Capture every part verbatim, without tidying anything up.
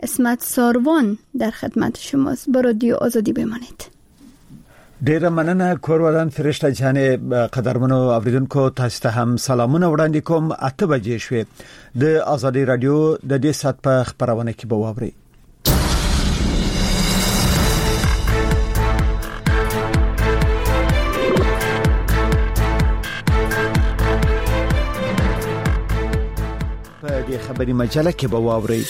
اسمت ساروان در خدمت شماست. با رادیو آزادی بمانید. ډیره مننه کورودان فرشته جان. قدرمنو اوریدونکو تاسو ته هم سلامونه وړاندې کوم. اته بجې شوې د آزادي رادیو د دې سات په خبرونه کې به واوري. په دې خبري مجله کې به واوري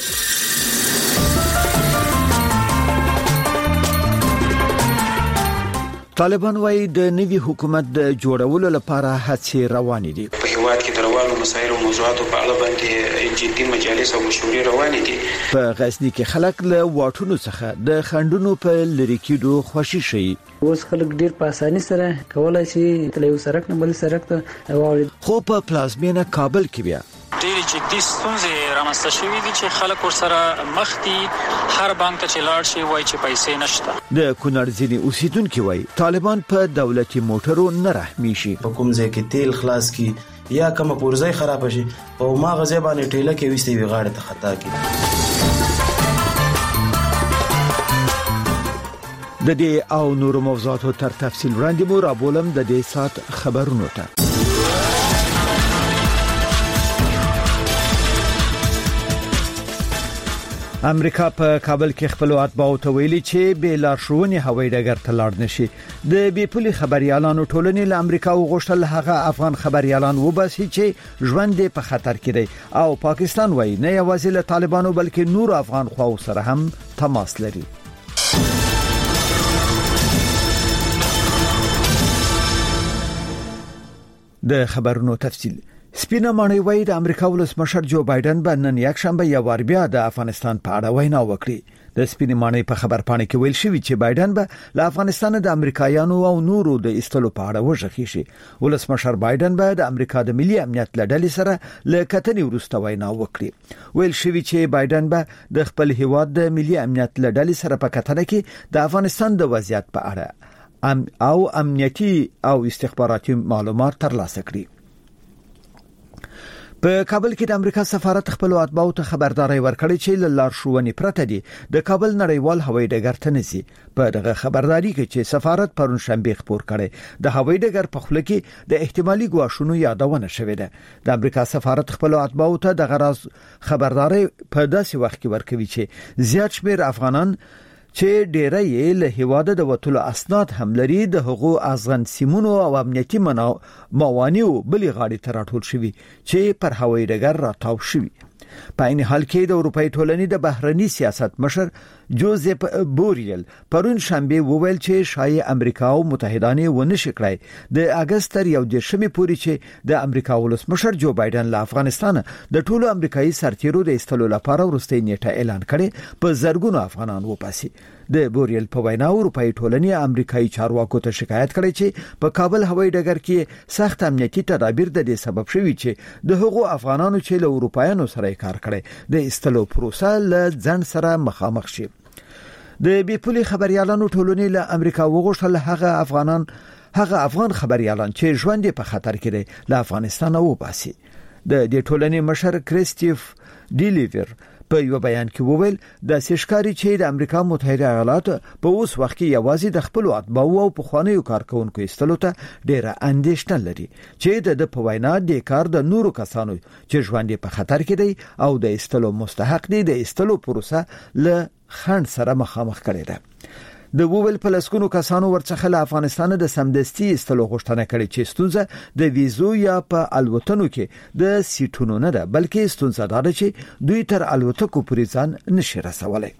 طالبان وايي د نوي حکومت د جوړولو لپاره هڅې روانې دي. په هیواد کې د روانو مسایلو او موضوعاتو په اړه باندې جدي مجالس او مشورې روانې دي. په غزني کې خلک له واټونو څخه د خندونو په لری کېدو خوشي شي. اوس خلک ډیر په اساني سره کولای شي تل یو سرک نه بل سرک ته واوړي. خو په پلازمینه کابل کې بیا ډېر جدي ستونزې رامنځته شوې دي چې خلک ورسره مخ دي. هر بانک ته چې لاړ شي وایي چې پیسې نشته. د کونړ ځینې اوسیدونکو وایي طالبان په دولتي موټرو نه رحمي شي. په کوم ځای کې تیل خلاص کی یا کوم پورځای خراب شي او ما غزه باندې ټیله کې وستې وی غاړه ته خطا کی. د دې او نورو موضوعاتو تر تفصیل وړاندې مو رابولم د دې سات خبرونو ته. امریکا په کابل کې خپل اتباعو ته ویلي چې به لارښوونې هوایي ډګر ته لاړ نشي. د بیپولي خبريالانو ټولنې له امریکا وغوښتل هغه افغان خبريالان وباسي چې ژوند په خطر کې دی او پاکستان وایي نه یوازې له طالبانو بلکې نور افغان خواو سره هم تماس لري. د خبرونو تفصیل. سپینه ماڼۍ وایي د امریکا ولسمشر جو بایدن به نن یک شنبه یو وار بیا د افغانستان په اړه وینا وکړي. د سپینه ماڼۍ په خبرپاڼه کې ویل شوی چې بایدن به له افغانستان د امریکایانو او نورو د استلو په اړه وژغي شي. ولسمشر بایدن به د امریکا د ملي امنیت لړۍ سره له کتنې وروسته وینا وکړي. ویل شوی چې بایدن به د خپل هیواد د ملي امنیت لړۍ سره په کتنه کې د افغانستان د وضعیت په اړه ام او امنیتي او استخباراتي معلومات ترلاسه کړي. په کابل کې د امریکا سفارت خپل اتباعو ته خبرداري ورکړې چې له لارښوونې پرته دي د کابل نړیوال هوایي ډګر ته نشي. په دغه خبرداري کې چې سفارت پرون شنبه خبر کړي د هوایي ډګر په خوله کې د احتمالي ګواښونو یادونه شوې ده. د امریکا سفارت خپل اتباعو ته د غراض خبرداري په داسې وخت کې ورکوي چې زیات شمېر افغانان چې ډیره یې له هیواده د وټولو اسناد هم لري د حقوق ازغن سیمونو او امنیتي موانعو بلې غاړې ته راټول شوي چې پر هوایي ډګر راتاو شوي. په عین حال کې د اروپای ټولنې د بهرني سیاست مشر جوزف بوریل پرون شنبه وویل چې شایع امریکا او متحدانه ونشي کړای د اگست تر یو دشمې پورې چې د امریکا ولسمشر جو بایدن له افغانستان د ټولو امریکایي سرتیرو د استلو لپاره وروستي نیټه اعلان کړي په زرګونو افغانان وپاسي. د بوریل په وینا اروپای ټولنې امریکایي چارواکو ته شکایت کړي چې په کابل هوایي ډګر کې سخت امنیتي تدابیر د دې سبب شوي چې د هغو افغانانو چې له اروپایانو سره کار کړي د استلو پروسه له ځن سره مخامخ شي. د بیپولي خبريالانو ټولنې له امریکا وغوښتل هغه افغانان هغه افغان خبريالان چې ژوند په خطر کې دي له افغانستان وباسي. د دې ټولنې مشر کریستیف ډیلیور په یو بیان کې وویل د سشکاري چې د امریکا متحده ایالات په اوس وخت کې یوازې د خپل اتباعو او پخوانیو کارکونکو استلو ته ډیره اندېښنه لري چې د په وینا د کار د نورو کسانو چې ژوند په خطر کې دی او د استلو مستحق دي د استلو پروسه له خند سره مخامخ کړي ده. د وویل په لسکونو کسانو ورڅخه له افغانستان د سمدستي استلو غوښتنه کړې چې ستونزه د ویزو یا په الوتنو کې د سیټونو نه ده بلکې ستونزه ده چې دوی تر الوتکو پورې ځان نشي رسولای.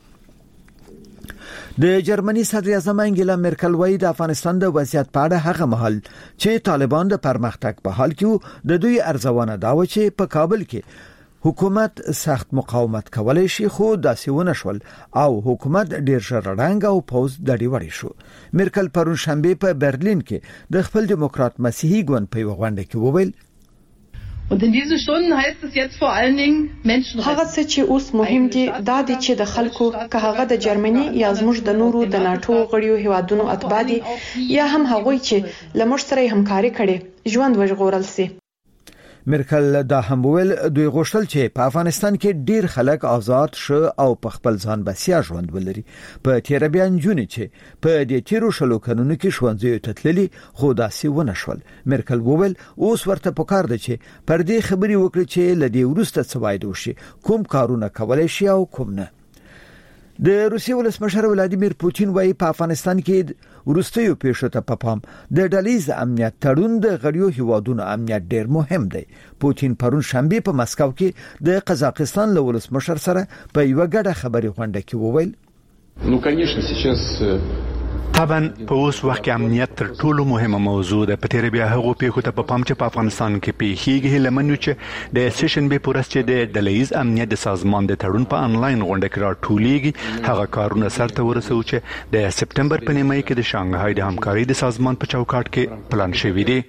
د جرمني صدر اعظم انګلا مرکل وایي د افغانستان د وضعیت په اړه هغه مهال چې طالبان د پرمختګ په حال کې د دوی ارزونه دا و چې په کابل کې حکومت سخت مقاومت کولای شي خو داسې ونه شول او حکومت ډیر ژر رنګ او پوز دړي وړي شو. مرکل پرون شنبه په برلین کې د خپل دیموکرات مسیحي ګوند په غونډه کې وویل Und in diesen Stunden heißt es jetzt vor allen Dingen Menschenrechte. هغه څه چې اوس مهم دي دا دي چې د خلکو که هغه د جرمني یا زموږ د نورو د ناتو غړیو هیوادونو اتباع دي یا هم هغوی چې لمر سره همکاري کړي ژوند وژغورل سي. مرکل دا هم ویل دوی غوښتل چې په افغانستان کې ډیر خلک آزاد شو او په خپل ځان بسیا ژوند ولري. په تیر بیان جونې چې په دې تیرو شلو کلونو کې ښوونځي ته تللي خو داسې ونه شول. مرکل وویل اوس ورته پکار ده چې پر دې خبرې وکړي چې لدی ورسته څه وایي وشي، کوم کارونه کولای شي او کوم نه. د روسیې ولسمشر ولادیمیر پوتین وايي په افغانستان کې ورستیو پیښو ته په پام د ډلیز امنیت تړون د غړیو هیوادونو امنیت ډیر مهم دی. پوتین پرون شنبه په مسکو کې د قزاقستان له ولسمشر سره په یو غړډه خبري غونډه کې وویل نو конечно сейчас طبعا په اوس وخت کې امنیت تر ټولو مهمه موضوع ده. په تیر بیا هغه پیښو ته په پام چې په افغانستان کې پیښیږي لمنو چې د سیشن به پورس چې د ډلیز امنیت د سازمان د تړون په انلاین غونډه کې راټولیږي هغه کارونه سرته ورسو چې د سپتمبر په نیمه کې د شانګهای د همکاري د سازمان په چوکاټ کې پلان شوی دی.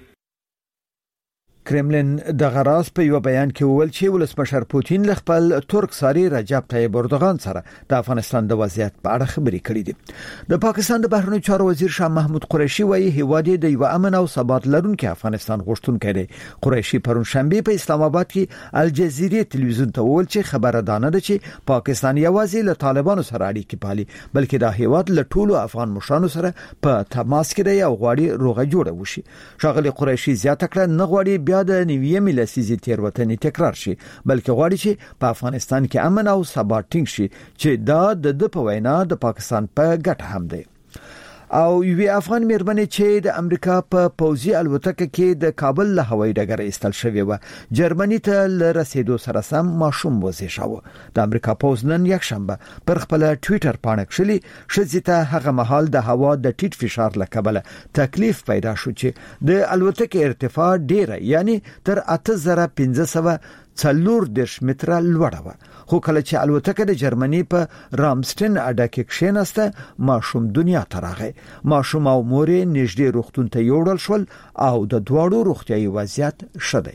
کرملین د غراس په یو بیان کې وویل چې ولسمشر پوتین له خپل ترک ساري رجب طیب اردوغان سره د افغانستان د وضعیت په اړه خبرې کړې دي. د پاکستان د بهرنیو چارو وزیر شاه محمود قریشي وايي هیواد د یو امن او ثبات لرونکي افغانستان غوښتونکی دی. قریشي پرون شنبه په اسلام آباد کې الجزیره تلویزیون ته وویل چې خبردانه ده چې پاکستان یوازې له طالبانو سره اړیکې پالي بلکې د هیواد له ټولو افغان مشرانو سره په تماس کې دی او غواړي روغه جوړه وشي. ښاغلي قریشي زیاته کړه نه غواړي بیا د نویمې لسیزې تیروتنې تکرار شي بلکې غواړي چې په افغانستان کې امن او ثبات ټینګ شي چې دا د په وینا د پاکستان په ګټه هم دی. او یو افغان مېرمنې چې د امریکا په پوځي الوتکه کې د کابل له هوایي ډګر ایستل شوې و جرمني ته لرسېدو سره سم ماشوم وزېښاوه. د امریکا پوځ نن یک شنبه پر خپل ټوئیټر باندې کښلي ښځې ته هغه مهال د هوا د ټیټ فشار له کبله تکلیف پیدا شو چې د الوتکې ارتفاع ډیره یعنی تر اته زره پنځه سوه څلور دیرش متره لوړه وه. خو کله چې الوتکه د جرمني په رامسټن اډه کې کښېناسته ماشوم دنیا ته راغی. ماشوم او مور یې نږدې روغتون ته یوړل شول او د دواړو روغتیايي وضعیت ښه دی.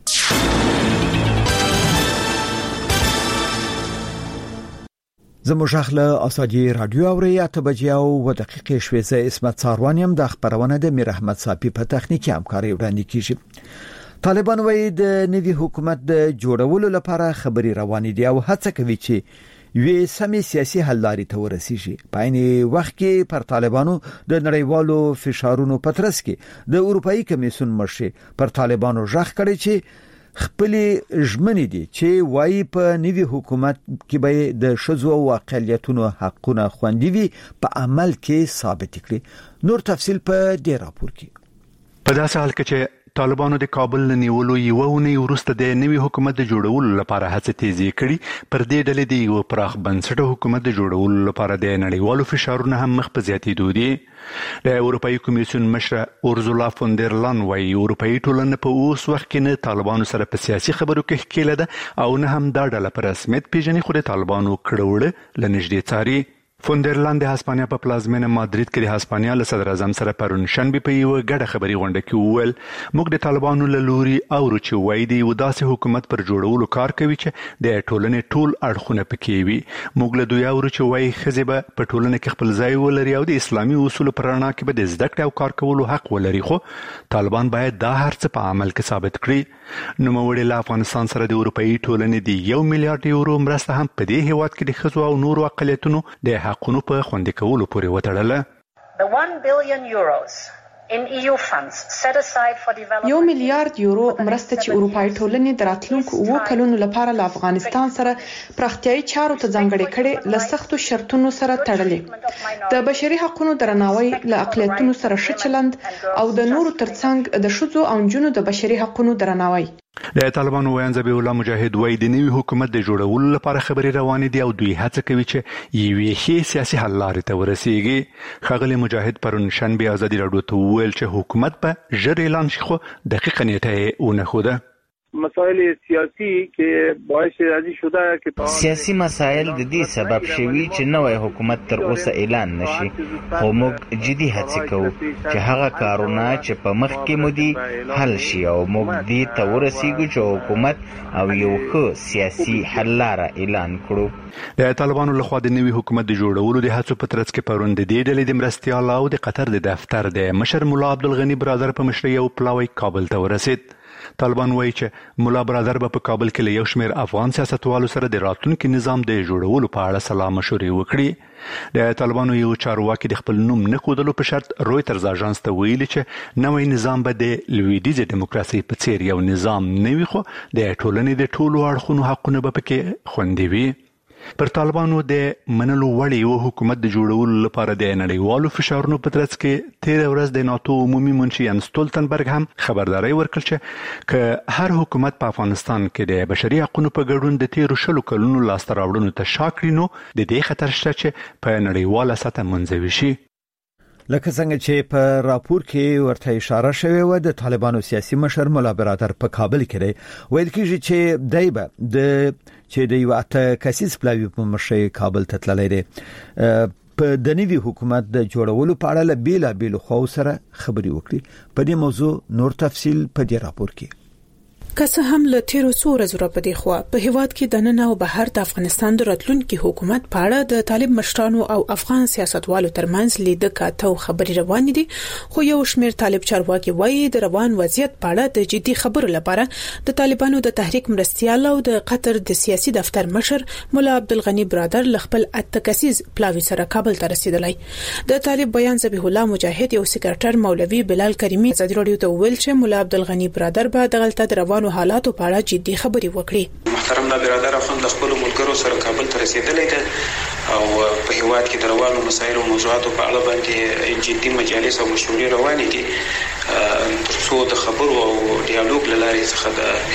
زموږ اخله اساجي رادیو اوري اته بجې او دقیقې شوي زه اسمت ساروانیم د خبرونه د میر احمد صافي په تخنیکی همکاري وړاندې کیږي. طالبان وايي د نوي حکومت د جوړولو لپاره خبري روانې دي او هڅه کوي چې یو سمې سیاسي حل لارې ته ورسیږي. په عین وخت کې پر طالبانو د نړیوالو فشارونو په ترڅ کې د اروپאי کمیسیون مشر پر طالبانو ژغ کړي چې خپل ژمنې دي چې وايي په نوي حکومت کې به د شذو او اقلیتونو حقونه خوندي وي په عمل کې ثابت کړي. نور تفصیل په دې راپور کې. په داسې حال کې چې طالبانو د کابل نیولو یو ونی ورسته د نوي حکومت د جوړولو لپاره هڅه تیزی کړي پر دې ډلې د یو پراخ بنسټه حکومت د جوړولو لپاره د نړیوالو فشارونو هم مخ په زیاتېدو دي. د اروپאי کمیسیون مشره اورزولا فوندرلان وايي اروپאי ټولنه په اوس وخت کې نه طالبانو سره په سیاسي خبرو کې ښکېله ده او نه هم دا ډله په رسمیت پیژني خو د طالبانو کړهوړه لنږدې څاري. فوندرلان د هسپانیا په پلازمینه مادرید کې د هسپانیا له صدر اعظم سره پرون شنبه په یو غړډه خبري غونډه کې وویل موږ د طالبانو له لوري اورو چې وایي د یو داسې حکومت پر جوړولو کار کوي چې د ټولنې ټول اړخونه پکې وي. موږ له دوی اورو چې وایي ښځې به په ټولنه کې خپل ځای ولري او د اسلامي اصولو پر رڼا کې به د زده کړې او کار کولو حق ولري خو طالبان باید دا هر څه په عمل کې ثابت کړي. نوموړي له افغانستان سره د اروپאי ټولنې د یو میلیارډ یورو مرسته هم په دې هیواد کې د ښځو او نورو اقلیتونو د حقونو په خوندي کولو پورې وتړله. یو میلیارډ یورو مرسته چې اروپאי ټولنې د راتلونکو اوو کلونو لپاره له افغانستان سره پراختیايي چارو ته ځانګړې کړي له سختو شرطونو سره تړلې. د بشري حقوقو درناوی له اقلیتونو سره ښه چلند او د نورو ترڅنګ د ښځو او نجونو د بشري حقوقو درناوی. د طالبانو ویان ذبیح الله مجاهد وایي د نوي حکومت د جوړولو لپاره خبري روانې دي او دوی هڅه کوي چې یوې ښې سیاسي حل لارې ته ورسیږي. ښاغلی مجاهد پرون شنبه ازادي راډیو ته وویل چې حکومت به ژر اعلان شي خو دقیقه نیټه یې ونه ښوده. مسائل سیاسی کې باعث راځي شوه چې سیاسي مسایل د دې سبب شوي چې نوې حکومت تر اوسه اعلان نشي خو موږ جدي هڅه کوو چې هغه کارونه چې په مخ کې مو دي حل شي او موږ دې ته ورسیږو چې حکومت او یو ښه سیاسي حل لاره اعلان کړو. د طالبانو لخوا د نوي حکومت د جوړولو د هڅو په ترڅ کې پرون د دې ډلې د مرستیال او د قطر د دفتر د مشر مولا عبدالغني برادر په مشرۍ یو پلاوی کابل ته ورسید. طالبان وایي چې مولا برادر به په کابل کې له یو شمېر افغان سیاستوالو سره د راتلونکي نظام د جوړولو په اړه سلا مشورې وکړي. د طالبانو یو چارواکي د خپل نوم نه ښودلو په شرط رویټرز اژانس ته ویلي چې نوی نظام به د لویدیځې دیموکراسي په څیر یو نظام نه وي، خو د ټولنې د ټولو اړخونو حقونه به پکې خوندي وي. پر طالبانو د منلو وړ یو حکومت د جوړولو لپاره د نړیوالو فشارونو په ترڅ کې تیر ورځ د ناتو عمومي منشي یان ستولتنبرګ هم خبرداري ورکړه چې که هر حکومت په افغانستان کې د بشري حقوقو په ګډون د تیر شلو کلونو لاسته راوړنو ته شا کړي، نو د دې خطر شته چې په نړیواله سطح منځوي شي. لکه څنګه چې په راپور کې ورته اشاره شوې و، د طالبانو سیاسي مشر مولا برادر په کابل کې دی. ویل کېږي چې دایبه د چې د یو اته کسیز پلاوی په مشر کابل ته تللی دی. په د نوي حکومت د جوړولو په اړه له بیلا بیل خو سره خبري وکړي. په دې موضوع نور تفصیل په دې راپور کې. که څه هم له تیرو څو ورځو راپدې خو په هیواد کې د نن او بهر د افغانستان د راتلونکي حکومت په اړه د طالب مشرانو او افغان سیاستوالو ترمنځ لیده کاته او خبري روان دي، خو یو شمېر طالب چارواکي وایي د روان وضعیت په اړه د جدي خبرو لپاره د طالبانو د تحریک مرستیال او د قطر د سیاسي دفتر مشر مولا عبدالغنی برادر خپل اته کسیز پلاوی سره کابل ته رسیدلی. د طالب بیان ذبیح الله مجاهد یو سکرټر مولوي بلال کریمی ازادي رادیو ته ویل چې مولا عبدالغنی برادر به د غلطه د روانو حالاتو په اړه جدي خبري وکړي. محترم لا برادر افغان د خپل ملګرو سره کابل ته رسیدلی دی او په هیواد کې د روانو مسایلو او موضوعاتو په اړه باندې جدي مجالس او مشورې روانې دي ترڅو د خبرو او ډیالوګ له لارې څخه د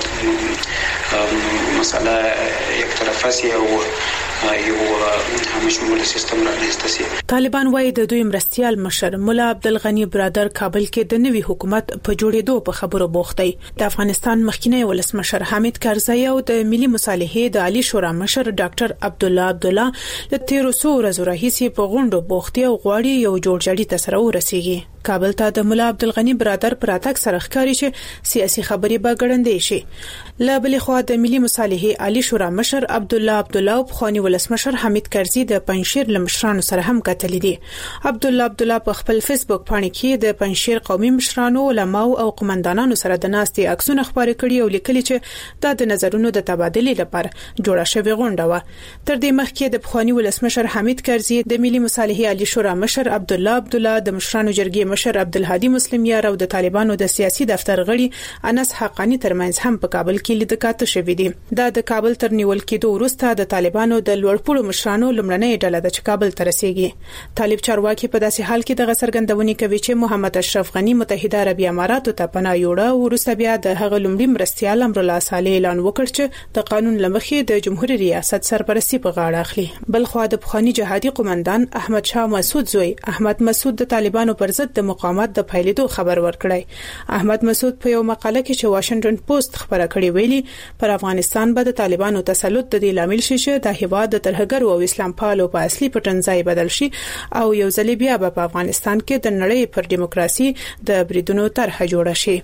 هیواد مسله یک طرفه سي او یو همشموله سیستم رامنځته شي. طالبان وايي د دوی مرستیال مشر مولا عبدالغنی برادر کابل کې د نوي حکومت په جوړېدو په خبرو بوخت دی. د افغانستان مخکینی ولسمشر حامد کرزی او د ملي مصالحې د عالی شورا مشر ډاکټر عبد الله عبد الله د تیرو څو ورځو راهیسې په غونډو بوختي او غواړي یو جوړجاړي ته سره ورسیږي. کابل ته د مولا عبدالغنی برادر پر اتاک سره ښکاری چې سیاسي خبري به ګړندې شي. لا بل خو د ملي مصالحې عالی شورا مشر عبد الله عبد الله او خواني ولسمشر حمید کرزی د پنځشیر لمشرانو سره هم کتلی دي. عبد الله عبد الله په خپل فیسبوک باندې کې د پنځشیر قومي مشرانو، علماو او قومندانانو سره د ناستي عکسونه خبرې کړي او لیکلي چې دا د نظرونو د تبادلې لپاره جوړه شوې غونډه و. تر دې مخکې د خواني ولسمشر حمید کرزی د ملي مصالحې عالی شورا مشر عبد الله عبد الله د مشرانو جرګې مشر عبدالهادي مسلم یار او د طالبانو د سیاسي دفتر غړي انس حقانی ترمنځ هم په کابل کې لیدکاته شوې دي. دا د کابل تر نیول کېدو وروسته د طالبانو د لوړپوړو مشرانو لمړنۍ ډله د کابل ته رسیږي. طالب چارواکي په داسې حال کې د څرګندونې کوي چې محمد اشرف غنی متحده عربي اماراتو ته پناه یوړه او وروسته بیا د هغه لومړي مرستیال امر الله صالح اعلان وکړ چې د قانون لمخې د جمهوریت ریاست سرپرستی په غاړه اخلي. بل خو د بخاري جهادي قومندان احمد شاه مسعود زوی احمد مسعود د طالبانو پر ضد د مقاومت د پایلیدو خبر ورکړی. احمد مسعود په یو مقاله کې چې واشنگټن پوسټ خبره کړې ویلي پر افغانستان به د طالبانو تسلط د دې لامل شي چې د هیواد د ترهګرو او اسلام پالو په اصلي پټنځای بدل شي او یو ځل بیا په افغانستان کې د نړۍ پر دیموکراسي د بریدونو طرح جوړه شي.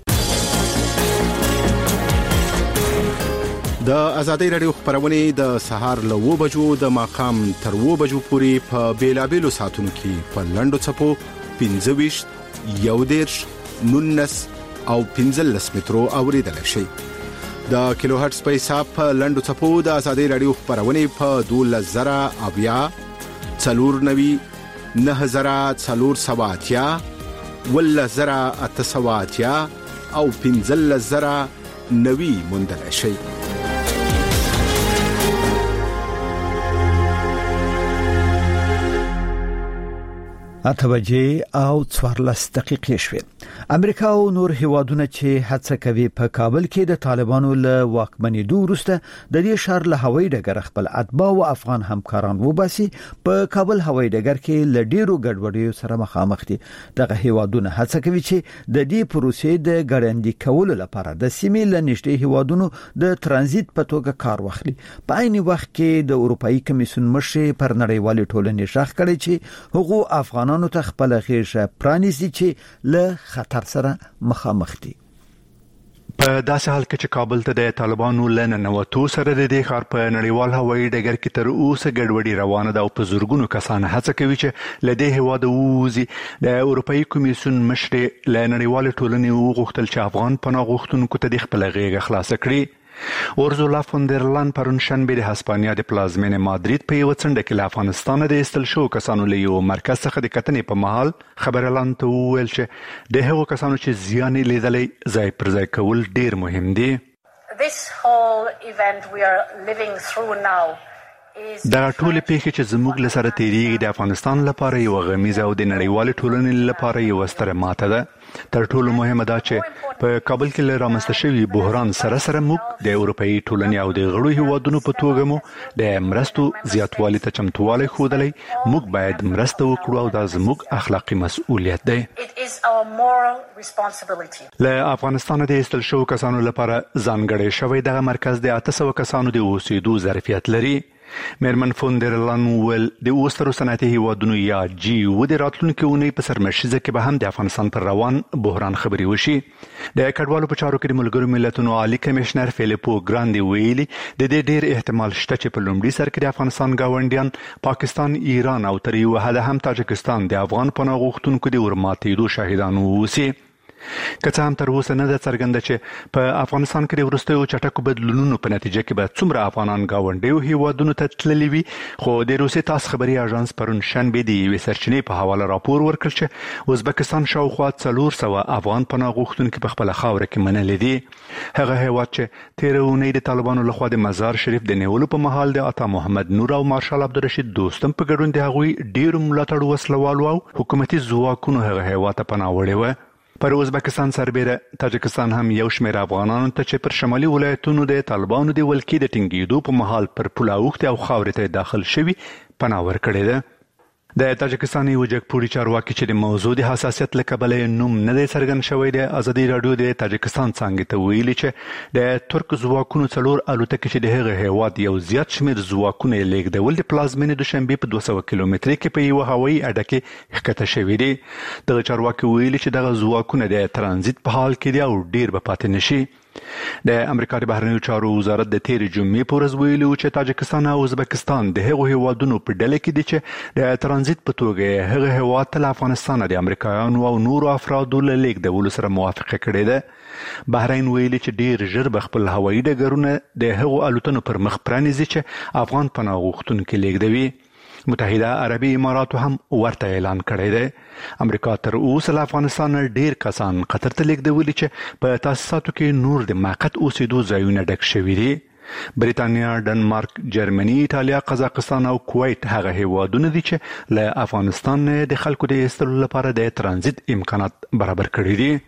د ازادي رادیو خبرونه د سهار له و بجو د ماقام تر و بجو پورې په بیلابېلو ساتونو کې په لندو چپو پنځه ویشت یو دیرش نونس او پنځلس مترو اوریدل شي. د کیلو هرتز په حساب په لندو چپو د ازادي رادیو خبرونه په دولس زره اویا څلور نوي نه زره څلور سواتیا ول زره اته سواتیا او پنځلس زره نوي موندل شي. اته بجې او څوارلس دقیقې شوې. امریکا او نور هیوادونه چې هڅه کوي په کابل کې د طالبانو له واکمنېدو وروسته د دې شهر له هوایي ډګر خپل اتباع او افغان همکاران وباسي په کابل هوایي ډګر کې له ډیرو ګډوډیو سره مخامخ دي. دغه هیوادونه هڅه کوي چې د دې پروسې د ګړندې کولو لپاره د سیمې له نږدې هیوادونو د ترانزیت په توګه کار واخلي. په عین وخت کې د اروپאי کمیسیون مشر پر نړیوالې ټولنې ژغ کړی چې هغو افغانانو ته خپل غیږه پرانیزي چې له خطر سره مخامخ دي. په داسې حال کې چې کابل ته د طالبانو له ننوتو سره د دې ښار په نړیوال هوایي ډګر کې تر اوسه ګډوډي روانه ده او په زرګونو کسان هڅه کوي چې له دې هېواده ووځي. د اروپایي کمیسیون مشرې له نړیوالې ټولنې وغوښتل چې افغان پناه غوښتونکو ته د خپله غېږه خلاصه کړي. اورزولا فون در لاین پرون شنبه د هسپانیا د پلازمینې مادرید په یوه څنډه کې له افغانستانه د ایستل شوو کسانو له یو مرکز څخه د کتنې په مهال خبريالانو ته وویل چې د هغو کسانو چې زیان یې لیدلی ځای پر ځای کول ډیر مهم دي. دغه ټولې پیښې چې زموږ له سره تیریږي د افغانستان لپاره یو غمیزه او د نړیوالې ټولنې لپاره یو ستره ماته ده. تر ټولو مهمه دا چې په کابل کې له رامنځته شوي بحران سره سره موږ د اروپایي ټولنې او د غړو هیوادونو په توګه مو د مرستو زیاتوالي ته چمتووالی ښودلی. موږ باید مرسته وکړو او دا زموږ اخلاقي مسؤلیت دی. له افغانستانه د ایستل شوو کسانو لپاره ځانګړی شوی دغه مرکز د اته سوه کسانو د اوسېدو ظرفیت لري. میرمن فون در لاین وویل د اوسترو صنعتي هیوادونو یا جی او د راتلونکي اونۍ په سرمشیزه کې به هم د افغانستان پر روان بحران خبرې وشي. د کډوالو په چارو کې د ملګرو ملتونو عالی کمشنر فیلیپو ګراندي ویلي د دې ډیر احتمال شته چې په لومړي سر کې د افغانستان ګاونډیان پاکستان، ایران او تر یو حده هم تاجکستان د افغان پناه غوښتونکو د ورماتېدو شاهدان واوسي. که څه هم تر اوسه نه ده څرګنده چې په افغانستان کې د وروستیو چټکو بدلونونو په نتیجه کې به څومره افغانان ګاونډیو هیوادونو ته تللي وي، خو د روسیې تاس خبري اژانس پرون شنبه د یوې سرچینې په حواله راپور ورکړ چې ازبکستان شاوخوا څلور سوه افغان پناه غوښتونکي په خپله خاوره کې منلي دي. هغه هیواد چې تېره اونۍ د طالبانو لخوا د مزار شریف د نیولو په مهال د عطا محمد نور او مارشال عبدالرشید دوستم په ګډون د هغوی ډیرو ملاتړ وسلوالو او حکومتي ځواکونو هغه هیواد ته پناه وړې وه. پر ازبکستان سربیره تاجکستان هم یو شمېر افغانانو ته چې پر شمالي ولایتونو د طالبانو د ولکې د ټینګېدو په مهال پر پوله اوښتې او خاورې ته داخل شوي پناه ورکړې ده. د تاجکستان یو جګپوړي چارواکي چې د موضوع د حساسیت له کبله نوم نه دی څرګند شوی د ازادي راډیو د تاجکستان څانګې ته ویلي چې د ترک ځواکونو څلور الوتکې چې د هغه هیواد یو زیات شمېر ځواکونه یې لیږدول د پلازمینې دوشنبې په دوه سوه کیلومترۍ کې په یوه هوایي اډه کې ښکته شوي دي. دغه چارواکي ویلي چې دغه ځواکونه د ترانزیت په حال کې دي او ډیر به پاتې نشي. د امریکا د بهرنیو چارو وزارت د تېرې جمعې په ورځ ویلي و چې تاجکستان او ازبکستان د هغو هیوادونو په ډله کې دي چې د ترانزیت په توګه هغه هیواد ته له افغانستانه د امریکایانو او نورو افرادو له لیږدولو سره موافقه کړې ده. بحرین ویلي چې ډیر ژر به خپل هوایي ډګرونه د هغو الوتنو پر مخ پرانیزي چې افغان پناه غوښتونکي لیږدوي. متحده عربي اماراتو هم ورته اعلان کړی دی. امریکا تر اوسه له افغانستان ډیر کسان قطر ته لیږدولي چې په تاسیساتو کې نور د موقت اوسېدو ځایونه ډک شوي دي. بریتانیا، ډنمارک، جرمني، ایټالیا، قزاقستان او کویت هغه هیوادونه دي چې له افغانستان د خلکو د ایستلو لپاره د ترانزیت امکانات برابر کړي دي.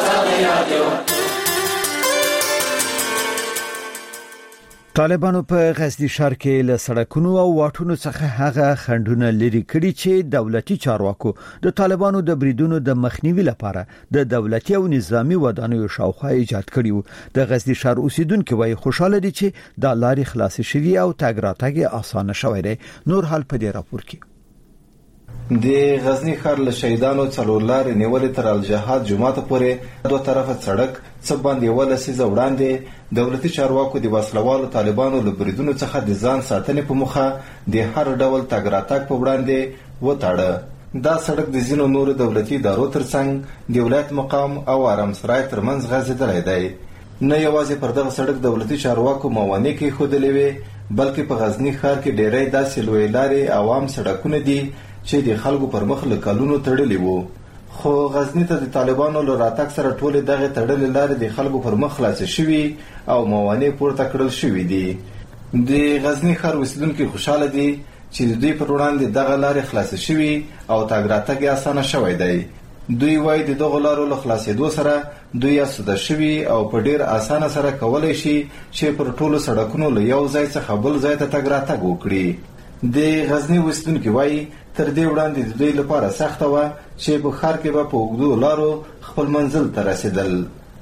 طالبانو په غزنی ښار کې له سړکونو او واټونو څخه هغه خنډونه لري کړي چې دولتي چارواکو د طالبانو د بریدونو د مخنیوي لپاره د دولتي او نظامی ودانیو شاوخوا ایجاد کړي وو. د غزنی ښار اوسیدونکو وايي خوشاله دي چې د لارې خلاص شوي او تګ راتګ اسانه شوی دی. نور حال په دې راپور کې د غزنی ښار له شهیدانو څلور لارې نیولې تر الجهاد جومات پورې دوه طرفه سړک څه باندې ولسیزه وړاندې دولتي چارواکو د وسلوالو طالبانو له بریدونو څخه د ځان ساتنې په مخه د هر ډول تګ راتګ په وړاندې وتاړه. دا سړک د ځینو نورو دولتي ادارو ترڅنګ د ولایت مقام او آرامسرای ترمنځ غځېدلی دی. نه یوازې پر دغه سړک دولتي چارواکو موانع کېښودلې وې، بلکې په غزنی ښار کې ډېری داسې لویې لارې عوام سړکونه دي چې د خلکو پر مخ له کلونو تړلي وو. خو غزنی ته د طالبانو له راتګ سره ټولې دغه تړلې لارې د خلکو پر مخ خلاصې شوي او موانع پورته کړل شوي دي. د غزنی ښار اوسیدونکي خوشاله دي چې د دوی پر وړاندې دغه لارې خلاصې شوي او تګ راتګ یې اسانه شوی دی. دوی وایي د دغو لارو له خلاصېدو سره دوی اسوده شوي او په ډیر اسانه سره کولی شي چې پر ټولو سړکونو له یو ځای څخه بل ځای ته تګ راتګ وکړي. د غزنی اوسیدونکي وایي تر دې وړاندې د دوی لپاره سخته وه چې په ښار کې به په اوږدو لارو خپل منزل ته رسېدل.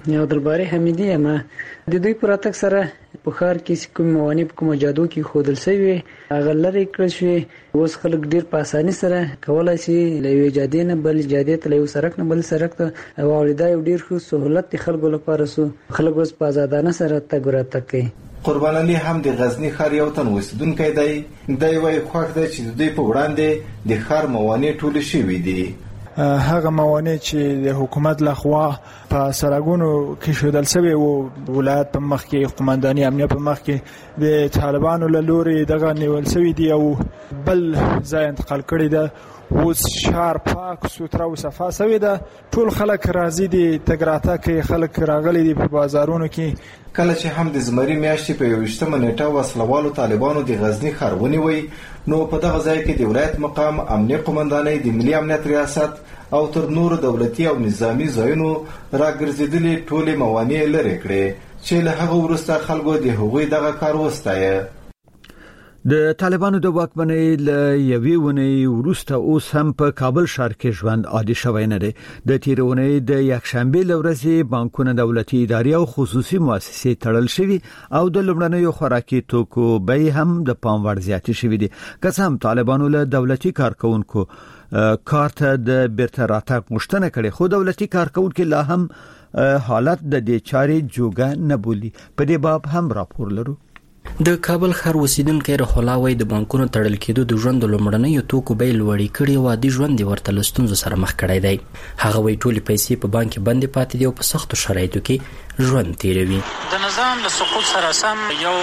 یو درباري حمیدي یم. د دوی پر راتګ سره په ښار کې کوم موانع په کومه جادو کې ښودل شوي هغه لرې کړل شوي. اوس خلک ډېر په اساني سره کولی شي له یوې جادې نه بل جادې ته، له یو سړک نه بل سړک ته واوړي. دا یو ډېر ښه سهولت د خلکو لپاره سو. خلک اوس په ازادانه سره تګ راتګ کوي. قربان علي هم د غزنی ښار یو تن اوسیدونکی دی. دی وایي خوښ دی چې د دوی په وړاندې د ښار موانع ټولې شوي دي. هغه موانع چې د حکومت لخوا په سرغونو کې شودل شوی او ولایت په مخ کې قومنداني امنیت په مخ کې د طالبانو له لوري دغه نیول شوی دی او بل ځای انتقال کړی دی. اوس شهر پاک سوتره او صفا شوی دی. ټول خلک راضي دي. تګراته کې خلک راغلي دي په بازارونو کې. کله چې هم د زمري میاشتې په یوویشتمه نیټه وسلوالو طالبانو د غزنی ښار ونیوی، نو په دغه ځای کې د ولایت مقام امنیه قومندانۍ د ملي امنیت ریاست او تر نورو دولتي او نظامی ځایونو راګرځېدلې ټولې موانع لرې کړې چې له هغه وروسته خلکو د هغوی دغه کار وستایه. د طالبانو د واکمنۍ له یوې ونې وروسته اوس هم په کابل ښار کې ژوند عادي شوی نه دی. د تیرونې د یکشنبه لورځې بانکونه، دولتي ادارې او خصوصي مؤسسې تړل شوي او د لومړنیو خوراکي توکو بیې هم د پام وړ زیاتې شوي دي. که څه هم طالبانو له دولتي کارکونکو کار ته د بیرته راتګ غوښتنه کړې، خو دولتي کارکونکو لا هم حالت د دې چارې جوګه نه بولي. په دې باب هم راپور لرو. د کابل ښار اوسیدونکي رحیم الله وایي د بانکونو تړل کېدو د ژوند لومړنیو توکو بیې لوړې کړې او عادي ژوند یې ورته له ستونزو سره مخ کړی دی. هغه وایي ټولې پیسې په بانک کې بندې پاتې دي او په سختو شرایطو کې ژوند تیروي. د نظام له سقوط سره سم یو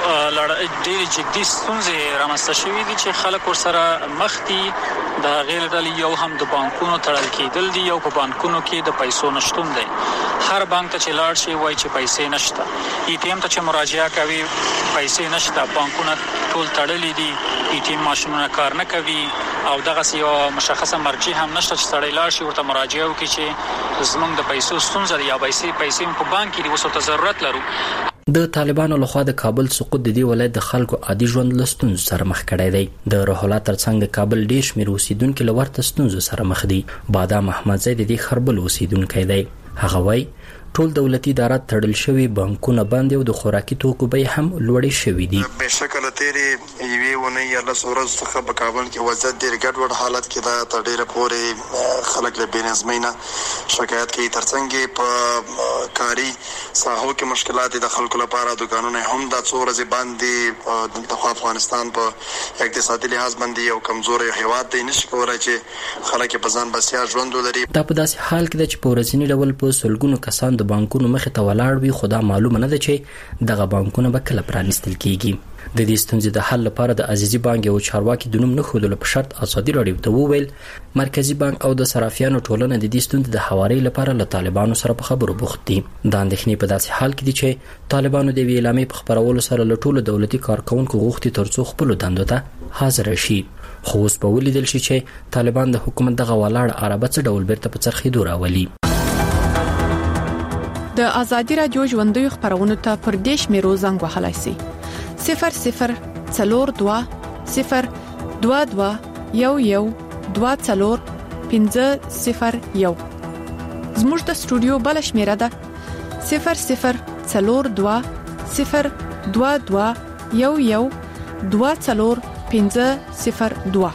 ډېرې جدي ستونزې رامنځته شوي دي چې خلک ورسره مخ دي. د غیر ډلې یو هم د بانکونو تړل کېدل دي، یو په بانکونو کې د پیسو نشتون دی. هر بانک ته چې لاړ شي وایي چې پیسې نشته. ای ټي ایم ته چې مراجعه کوي پیسې نشته. بانکونه ټول تړلي دي. ای ټي ایم ماشینونه کار نه کوي او دغه یو مشخصه مرجع هم نشته چې سړی لاړ شي ورته مراجعه وکړي چې زموږ د پیسو ستونزه ده یا پیسې پیسې په بانک کې دي، اوس ورته ضرورت لرو. د طالبانو لخوا د کابل سقوط د دې ولایت د خلکو عادي ژوند له ستونزو سره مخ کړی دی. د رحیم الله ترڅنګ د کابل ډېر شمېر اوسیدونکي له ورته ستونزو سره مخ دي. بادام احمدزی د دې ښار بل اوسیدونکی دی. هغه وایي ټول دولتي ادارات تړل شوي، بانکونه بند او د خوراکي توکو بیې هم لوړې شوي دي. بېشکه له تېرې یوې اونۍ یا لس ورځو څخه په کابل کې وضعیت ډېر ګډوډ حالت کې ده. تر ډېره پورې خلک له بې نظمۍ نه شکایت کوي. ترڅنګ په کاري ساحو کې مشکلات د خلکو لپاره دوکانونه هم دا څو ورځې بند دي. دغه افغانستان په اقتصادي لحاظ باندې یو کمزوری هیواد دی، نشي کولی چې خلک په ځان بسیا ژوند ولري. دا په داسې حال کې ده چې په ورځني ډول په سلګونو کسان د بانکونو مخې ته ولاړ وي، خو دا معلومه نه ده چې دغه بانکونه به کله پرانیستل کیږي. د دې ستونزې د حل لپاره د عزیزي بانک یو چارواکي د نوم نه ښودلو په شرط ازادي راډیو ته وویل مرکزي بانک او د صرافیانو ټولنه د دې ستونزې د هواري لپاره له طالبانو سره په خبرو بوخت دي. دا اندېښنې په داسې حال کې دي چې طالبانو د یوې اعلامیې په خپرولو سره له ټولو دولتي کارکونکو غوښتي ترڅو خپلو دندو ته حاضر شي. خو اوس به ولیدل شي چې طالبان د حکومت دغه ولاړ عربه څه ډول بیرته په څرخېدو راولي. د ازادي رادیو ژوندۍ خبرونه ته پر دیش میرو زنګ وهلای شي صفر صفر څلور دوه صفر دوه دوه یو یو دوه څلور پنځه صفر یو. زموږ د سټوډیو بل شمیره ده صفر صفر څلور دوه صفر دوه دوه یو یو دوه څلور پنځه صفر دوه.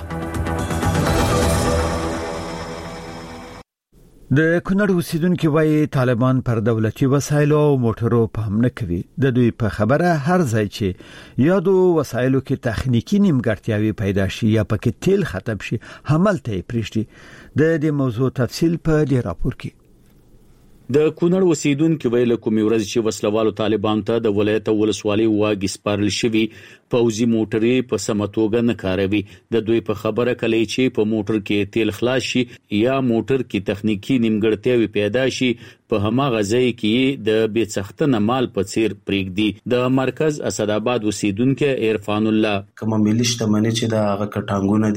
د کونړ اوسیدونکو وايي طالبان پر دولتي وسایلو او موټرو پام نه کوي. د دوی په خبره هر ځای چې یادو وسایلو کې تخنیکی نیمګړتیاوي پیدا شي یا پکې تیل ختم شي هملته پریشتي. د دې موضوع تفصیل په دې راپور کې. د کونړ اوسیدونکو ویل کومې ورځ چې وسلوالو طالبان ته د ولایت ولسوالۍ واګي سپارل شوی پوزي موټرې په سمتوګه نه کاروي. د دوی په خبره کلی چې په موټر کې تیل خلاص شي یا موټر کې تخنیکی نیمګړتیاوي پیدا شي په هماغه ځای کې د بیڅختنه مال په څیر پریږدي. د مرکز اسداباد اوسیدونکو عرفان الله کوم ملي شتمنۍ چې د هغه کټانګونه دي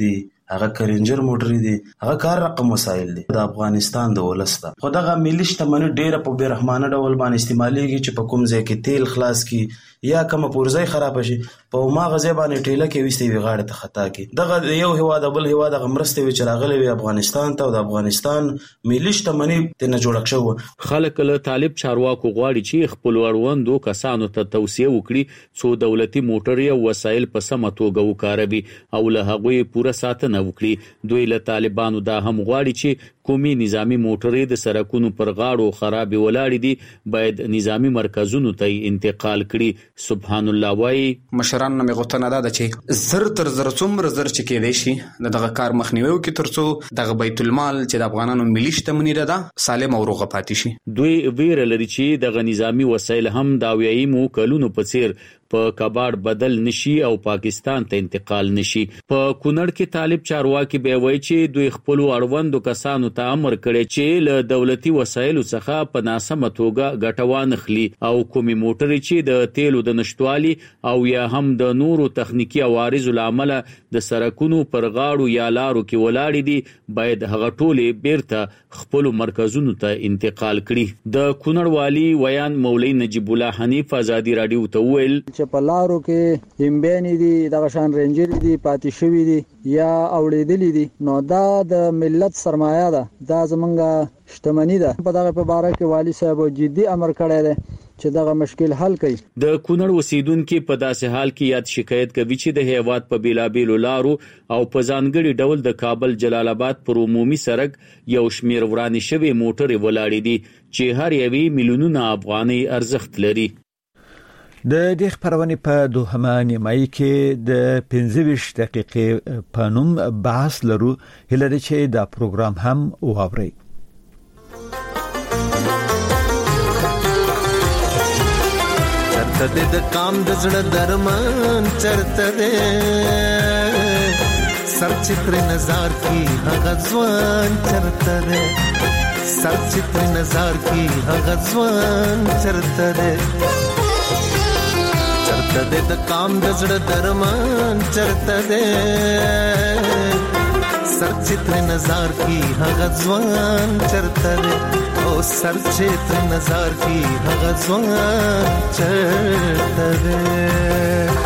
هغه کرنجر موټر دي، هغه کار رقم وسایل دي د افغانستان د ولسته. خو دغه ملي شتمني ډیره په بیرحمانه ډول باندې استعمالېږي چې په کوم ځای کې تیل خلاص کی یا کوم پورځای خراب شي په ما غزه باندې ټیله کې وستې وی غاړه ته خطا کی. دغه یو هوا د بل هوا د غمرسته وی چې راغلي وی افغانستان ته او د افغانستان ملي شتمني ته جوړک شو. خلک له طالب چارواکو غواړي چې خپل وروندو کسانو ته توصیه وکړي څو دولتي موټر او وسایل په سمه توګه وکاروي او له هغوی پوره ساتنه وکړي. دوی له طالبانو دا هم غواړي چې قومي نظامی موټرې د سرکونو پر غاړو خراب ولاړې دي باید نظامی مرکزونو ته انتقال کړي. سبحان الله وايي مشران نه غوښتنه ده چې زر تر زر څومره زر چې کېدای شي دغه کار مخنیوي وکړي ترڅو دغه بیت المال چې د افغانانو ملي شتمني ده سالم او روغه پاتې شي. دوی ویره لري چې دغه نظامی وسایل هم د اویایمو کلونو په څیر په کباړ بدل نشي او پاکستان ته انتقال نشي. په کونړ کې طالب چارواکي به وایي چې دوی خپل اړوندو کسانو ته امر کړي چې له دولتي وسایلو څخه په ناسمه توګه ګټه وانخلي او کومي موټرې چې د تیلو د نشټوالي او یا هم د نورو تخنیکی عوارض لامل د سرکونو پر غاړو یا لارو کې ولاړې دي باید هغه ټولې بیرته خپل مرکزونو ته انتقال کړي. د کونړ والی ویان مولوی نجیب الله حنیف ازادي رادیو ته ویل چې په لارو کې هیمبانی دي دغه شان رینجر دي پاتې شوی دي یا اوړېدلې دي نو دا د ملت سرمایه ده، دا زمونږه شتمنی ده. په دغه په باره کې والی صاحب جدي امر کړی دی چې دغه مشکل حل کړي. د کونړ اوسیدونکو په داسې حال کې یاد شکایت کوي چې د هیواد په بیلابیلو لارو او په ځانګړي ډول د کابل جلال آباد پر عمومي سړک یو شمیر ورانه شوی موټر ولاړې دي چې هر یوي میلیونونه افغاني ارزښت لري. د دې خبرونه په دوهمه نیمایي کې د پنځه ویشت دقیقې په نوم بحث لرو هلته چې دا پروګرام هم واوري. چرته د کام د زړه درمان چرته ده سرچتر نظر کی هغه ځوان چرته ده سرچتر نظر کی هغه ځوان چرته ده چرته ده د کام د زړه درمان چرته ده سرچتر نظر کی هغه ځوان چرته ده او سرچتر نظر کی هغه ځوان چرته ده.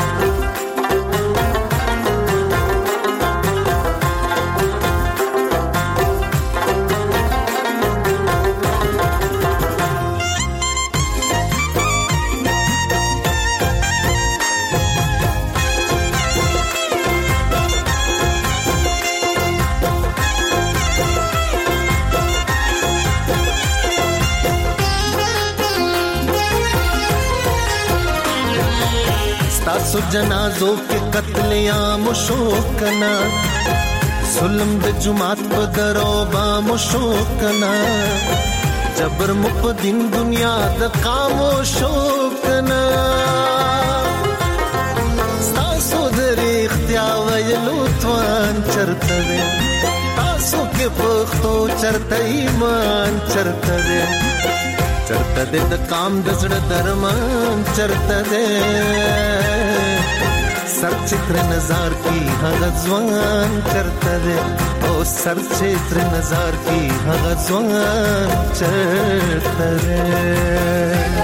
سو جنازو کے قتل عام شوکنا ظلم د جماعت په درو بام شوکنا جبر مقدم دنیا د قام شوکنا تاسو در اختیار ویلو توان چرته ده تاسو کې پختو چرته ایمان چرته ده چرته ده د کام د زړه درمان چرته ده سرچتر نظر کی هغه ځوان چرته ده او سرچتر نظر کی هغه ځوان چرته ده.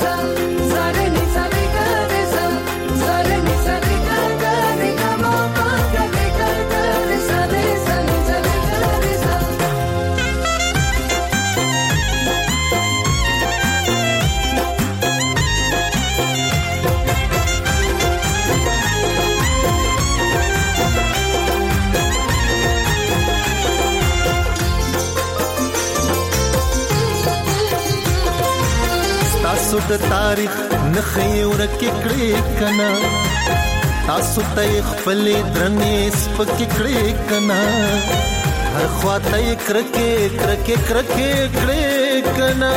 تاسو د تاریخ نخې ورکې کړې کنا تاسو ته خپل درنې سپک کړې کنا هر خواته کرکې کرکې کرکې کړې کنا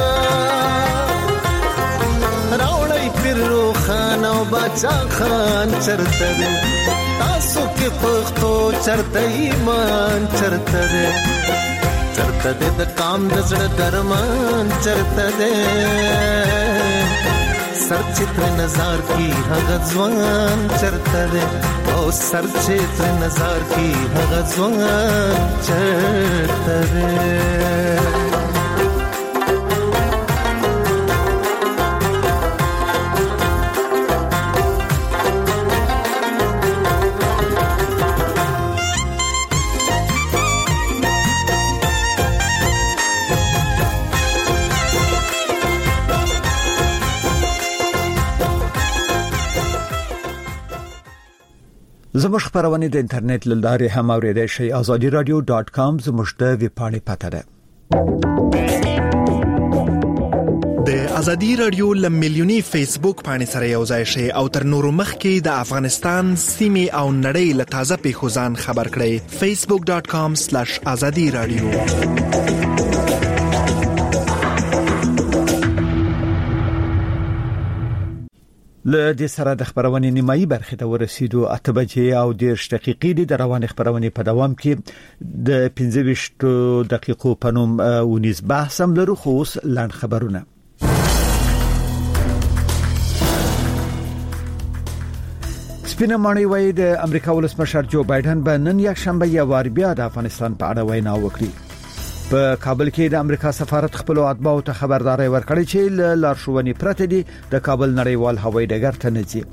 راوړی پیرو خان او باچا خان چرته ده تاسو کې پښتو چرته ایمان چرته ده چرته ده د کام د زړه درمان چرته ده سرچتر نظر کی هغه ځوان چرته ده او سرچتر نظر کی هغه ځوان چرته ده. زموږ خبرونه د انټرنیټ له لارې هم اوریدئ شئ. azadi radio dot com زموږ د ویب پاڼې پته ده. د ازادي رادیو لمیلیونی فیسبوک پاڼې سره یو ځای شئ او تر نورو مخکې د افغانستان سیمې او نړۍ له تازه پیښو ځان خبر کړئ. facebook dot com slash azadi radio. له دې سره د خبرونې نیمایي برخې ته ورسېدو. اته بجې او دېرش دقیقې د روانې خبرونې په دوام کې د پنځه ویشت دقیقو په نوم ونیز بحث هم لرو. خو اوس لاند خبرونه. سپینه ماڼۍ وایي د امریکا ولسمشر جو بایدن به نن یک شنبه یو وار بیا د افغانستان په اړه وینا وکړي. په کابل کې د امریکا سفارت خپل اتباعو ته خبرداري ورکړې چې لارښوونې پرته دي د کابل نړیوال هوایي ډګر ته نه ځي.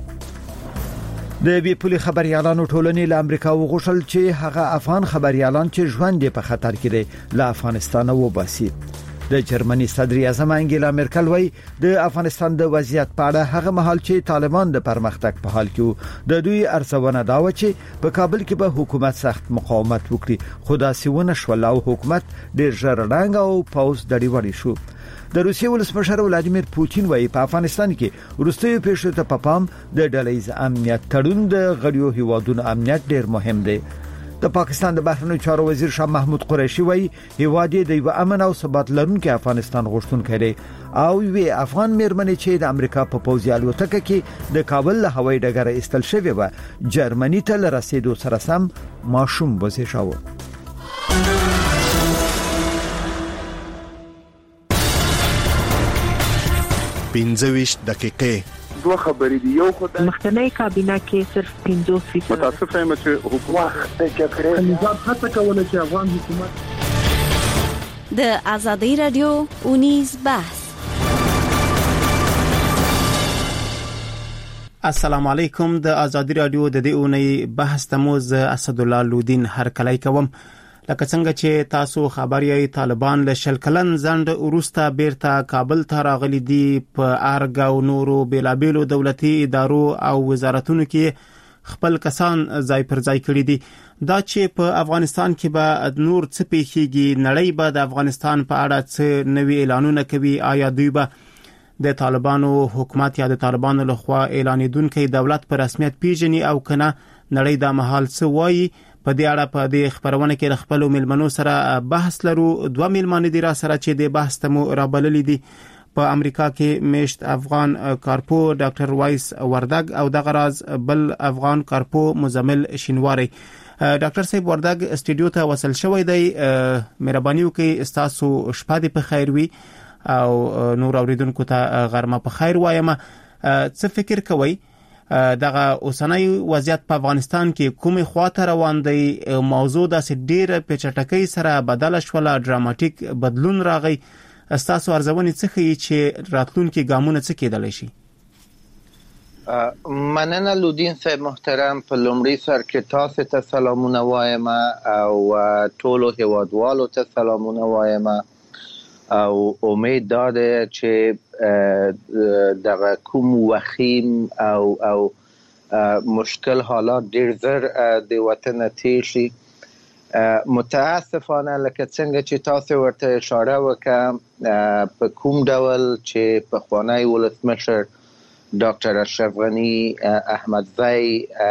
د بي پولي خبريالانو ټولنې له امریکا وغوښتل چې هغه افغان خبريالان چې ژوند په خطر کې دي له افغانستان وباسي. د جرمني صدر اعظم انګیلا مرکل وایي د افغانستان د وضعیت په اړه هغه مهال چې طالبان د پرمختګ په حال کې د دوی ارزونه دا و چې په کابل کې به حکومت سخت مقاومت وکړي. خو دا سیونه شول او حکومت ډیر ژر ړنګ او پاوز دړي وړي شو. د روسیې ولسمشر ولادیمیر پوتین وایي په افغانستان کې وروستیو پیښو ته په پام د ډلهیز امنیت تړون د غړیو هیوادونو امنیت ډیر مهم دی. د پاکستان د بهرنیو چارو وزیر شاه محمود قریشي وایي هیواد د یو امن او ثبات لرونکي افغانستان غوښتونکی دی او وی افغان میرمنې چې د امریکا په پوځي الوتکه کې د کابل له هوایي ډګر ایستل شوی و جرمني ته رسیدو سره سم ماشوم وزیښاوه. پنځه ویشت دقیقې دوه خبرې دی. یو خدای مخکنی کابینه کې صرف پنځه فیصد متاسف یم چې حکومت د جګړې نظام هڅه کوله چې افغان حکومت د ازادي رادیو اونیز بحث. السلام علیکم. د ازادي رادیو د دې اونۍ بحث تموز اسد الله لودین هر کله کوم. لکه څنګه چې تاسو خبر یې طالبان له شل کلن ځند وروسته بیرته کابل ته راغلي دي. په ارګ او نورو بیلابیلو دولتي ادارو او وزارتونو کې خپل کسان ځای پر ځای کړی دي. دا چې په افغانستان کې به نور څه پیښیږي، نړۍ به د افغانستان په اړه څه نوي اعلانونه کوي، آیا دوی به د طالبانو حکومت یا د طالبانو لخوا اعلانیدونکي دولت په رسمیت پیژني او کنه، نړۍ دا مهال څه وایي. په دې اړه په دې خبرونه کې خپل ملمنو سره بحث لرو. دوه ملمن دي را سره چې د بحث تمو رابللي دي. په امریکا کې میشت افغان کارپو ډاکټر وایس وردګ او د غراز بل افغان کارپو مزمل شینواری. ډاکټر صاحب وردګ استودیو ته وصل شوی دی. مهرباني وکړئ استاسو شپه دې په خیر وي او نور اوریدونکو ته غرمه په خیر وایم. څه فکر کوئ دغه اوسنۍ وضعیت په افغانستان کې کومه خواته روان دی؟ موضوع داسې ډیر په چټکۍ سره بدل شوله، ډراماټیک بدلون راغی. استاسو ارزونې څه ښیي چې راتلونکي ګامونه څه کېدلی شي؟ مننه لودین صاحب محترم. په لومړي سر کې تاسو ته سلامونه وایم او ټولو هیوادوالو ته سلامونه وایم او امید داده چې دغه کوم وخیم او او مشکل حالات ډیر زر د وطن تیر شي. متاسفانه لکه څنګه چې تاسو ورته اشاره وکړه په کوم ډول چې په خوانی ولسمشر ډاکټر اشرف غنی احمدزی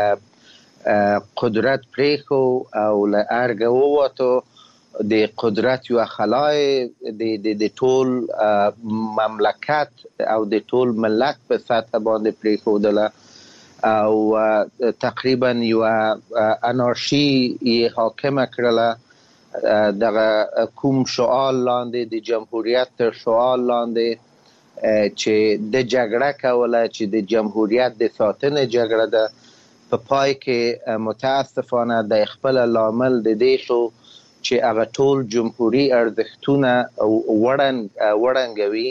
قدرت پریخو او له ارګ ووتو، د قدرت یو خلای د د ټول مملکت او د ټول ملت په سطح باندې پریښودله او تقریبا یو انارشي یې حاکمه کړله. دغه کوم شعار لاندې د جمهوریت تر شعار لاندې چې د جګړه کوله چې د جمهوریت د ساتنې جګړه ده. په پای کې متاسفانه د خپل لامل د دې شو چې هغه ټول جمهوری ارزښتونه وړنګوي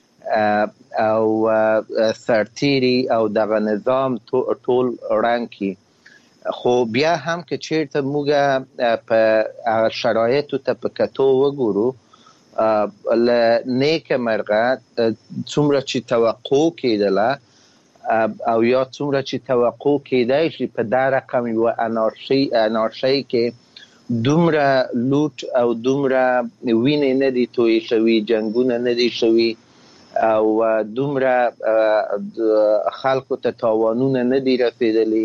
او سرتیري او دغه نظام ټول ړنګ کړي. خو بیا هم که چیرته موږ په شرایطو ته په کتو وګورو، له نیکه مرغه څومره چې توقع کېدله او یا څومره چې توقع کېدای شي په دا رقم یوه انارشي انارشي کې دومره لوټ او دومره وینې نه دي تویې شوي، جنګونه نه دي شوي او دومره خلکو ته تاوانونه نه دي رسېدلي.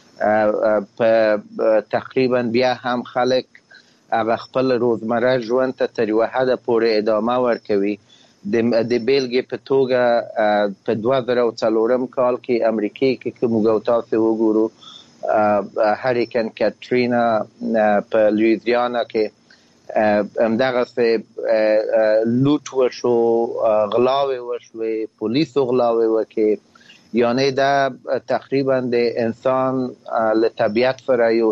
په تقریبا بیا هم خلک هغه خپل روزمره ژوند ته تر یوه حده پورې ادامه ورکوي. د بیلګې په توګه په دوه زره او څلورم کال کې امریکې کې که موږ او تاسې وګورو هریکن کاترینا په لویزیانا کې همدغسې لوټ وشو، غلاوې وشوې، پولیسو غلاوې وکړې. یعنې دا تقریبا د انسان له طبیعت سره یو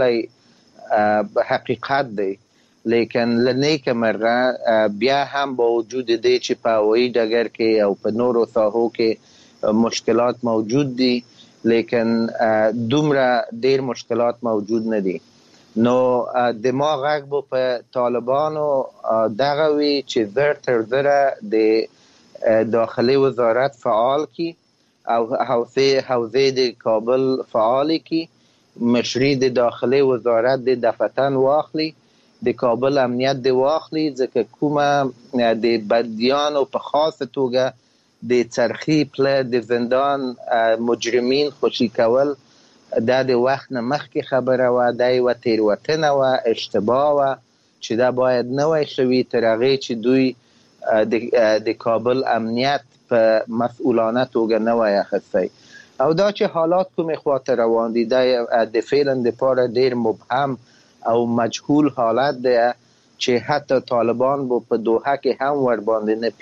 تړلی حقیقت دی. لیکن لنیکه مرغه بیا هم با وجود دی چې په هوایي ډګر کې او په نورو ساحو کې مشکلات موجود دي، لیکن دومره ډیر مشکلات موجود نه دي. نو د ما غږ به په طالبانو دغه وي چې زر تر زره د داخلي وزارت فعال کی او حوزه د کابل فعال کی، مشري د داخلي وزارت د دفتن واخلي، د کابل امنیت د واخلي، ځکه کومه د بدیانو په خاصه توګه د څرخي پله د زندان مجرمین خوشي کول دا د وخت نه مخکې خبره وه، دا یوه تېروتنه وه، اشتباه وه چې دا باید نه وای شوي تر هغې چې دوی د کابل امنیت په مسئولانه توګه نه وای اخیستی. او دا چې حالات کومې خواته روان دي دا د فعلا دپاره ډېر مبهم او مجهول حالت ده چې حتی طالبان به په دوحه کې هم ور باندې نه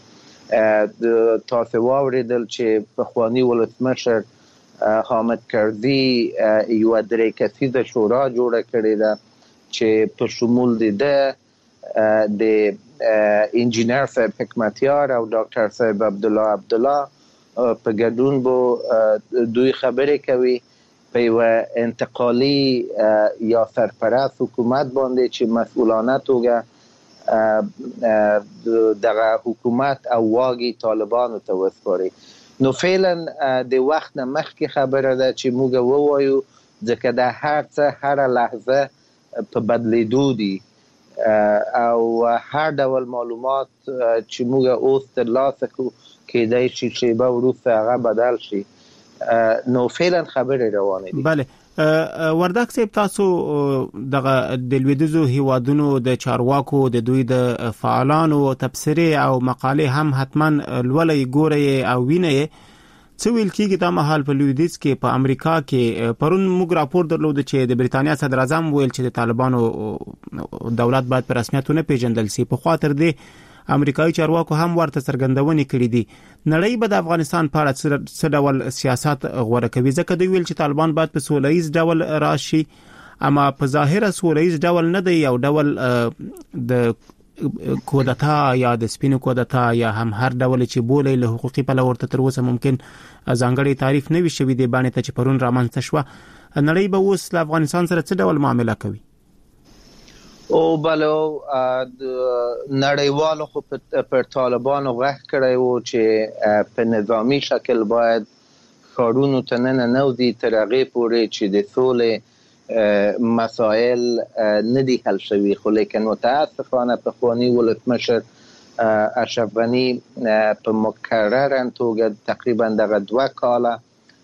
پیږي. تاسې واورېدل چې پخواني ولسمشر حامد کرزي یوه درې کسیزه شورا جوړه کړې ده چې په شمول د ده د انجینر صاحب حکمتیار او ډاکټر صاحب عبدالله عبدالله په ګډون به دوی خبرې کوي په یوه انتقالي یا سرپرست حکومت باندې چې مسئولانه توګه دغه حکومت او واګي طالبانو ته وسپاري. نو فعلا د وخت نه مخکې خبره ده چې موږ ووایو، ځکه دا هر څه هره لحظه په بدلیدو دي او هر ډول معلومات چې موږ اوس ترلاسه کړو کېدای شي شیبه وروسته هغه بدل شي. نو فعلا خبرې روانې دي. بله وردک صاحب، تاسو دغه د لویدیځو هیوادونو د چارواکو د دوی د فعالانو تبصرې او مقالې هم حتما لولئ ګورئ او وینئ. څه ویل کېږي دا مهال په لویدیځ کې په امریکا کې؟ پرون موږ راپور درلود چې د بریتانیا صدر اعظم ویل چې د طالبانو دولت باید په رسمیت ونه پیژندل شي. په خاطر دې امریکایي چارواکو هم ورته څرګندونې کړې دي. نړۍ به د افغانستان په اړه څه ډول سیاست غوره کوي؟ ځکه دوی ویل چې طالبان باید په سوله ییز ډول راشي، اما په ظاهره سوله ییز ډول نه دی، یو ډول د کودتا یا د سپینو کودتا یا هم هر ډول چې بولې له حقوقي پلوه ورته تر اوسه ممکن ځانګړی تعریف نه وي شوی دی باندې ته چې پرون رامنځته شوه. نړۍ به اوس له افغانستان سره څه ډول معامله کوي؟ او بلو نړیوالو خو پر طالبانو غږ کړی و چې په نظامی شکل باید ښارونو ته ننوځي تر هغې پورې چې د سولې مسایل نه دي حل شوي. خو لیکن متاسفانه پخواني ولسمشر اشرف غني په مکرره توګه تقریبا دغه دوه کاله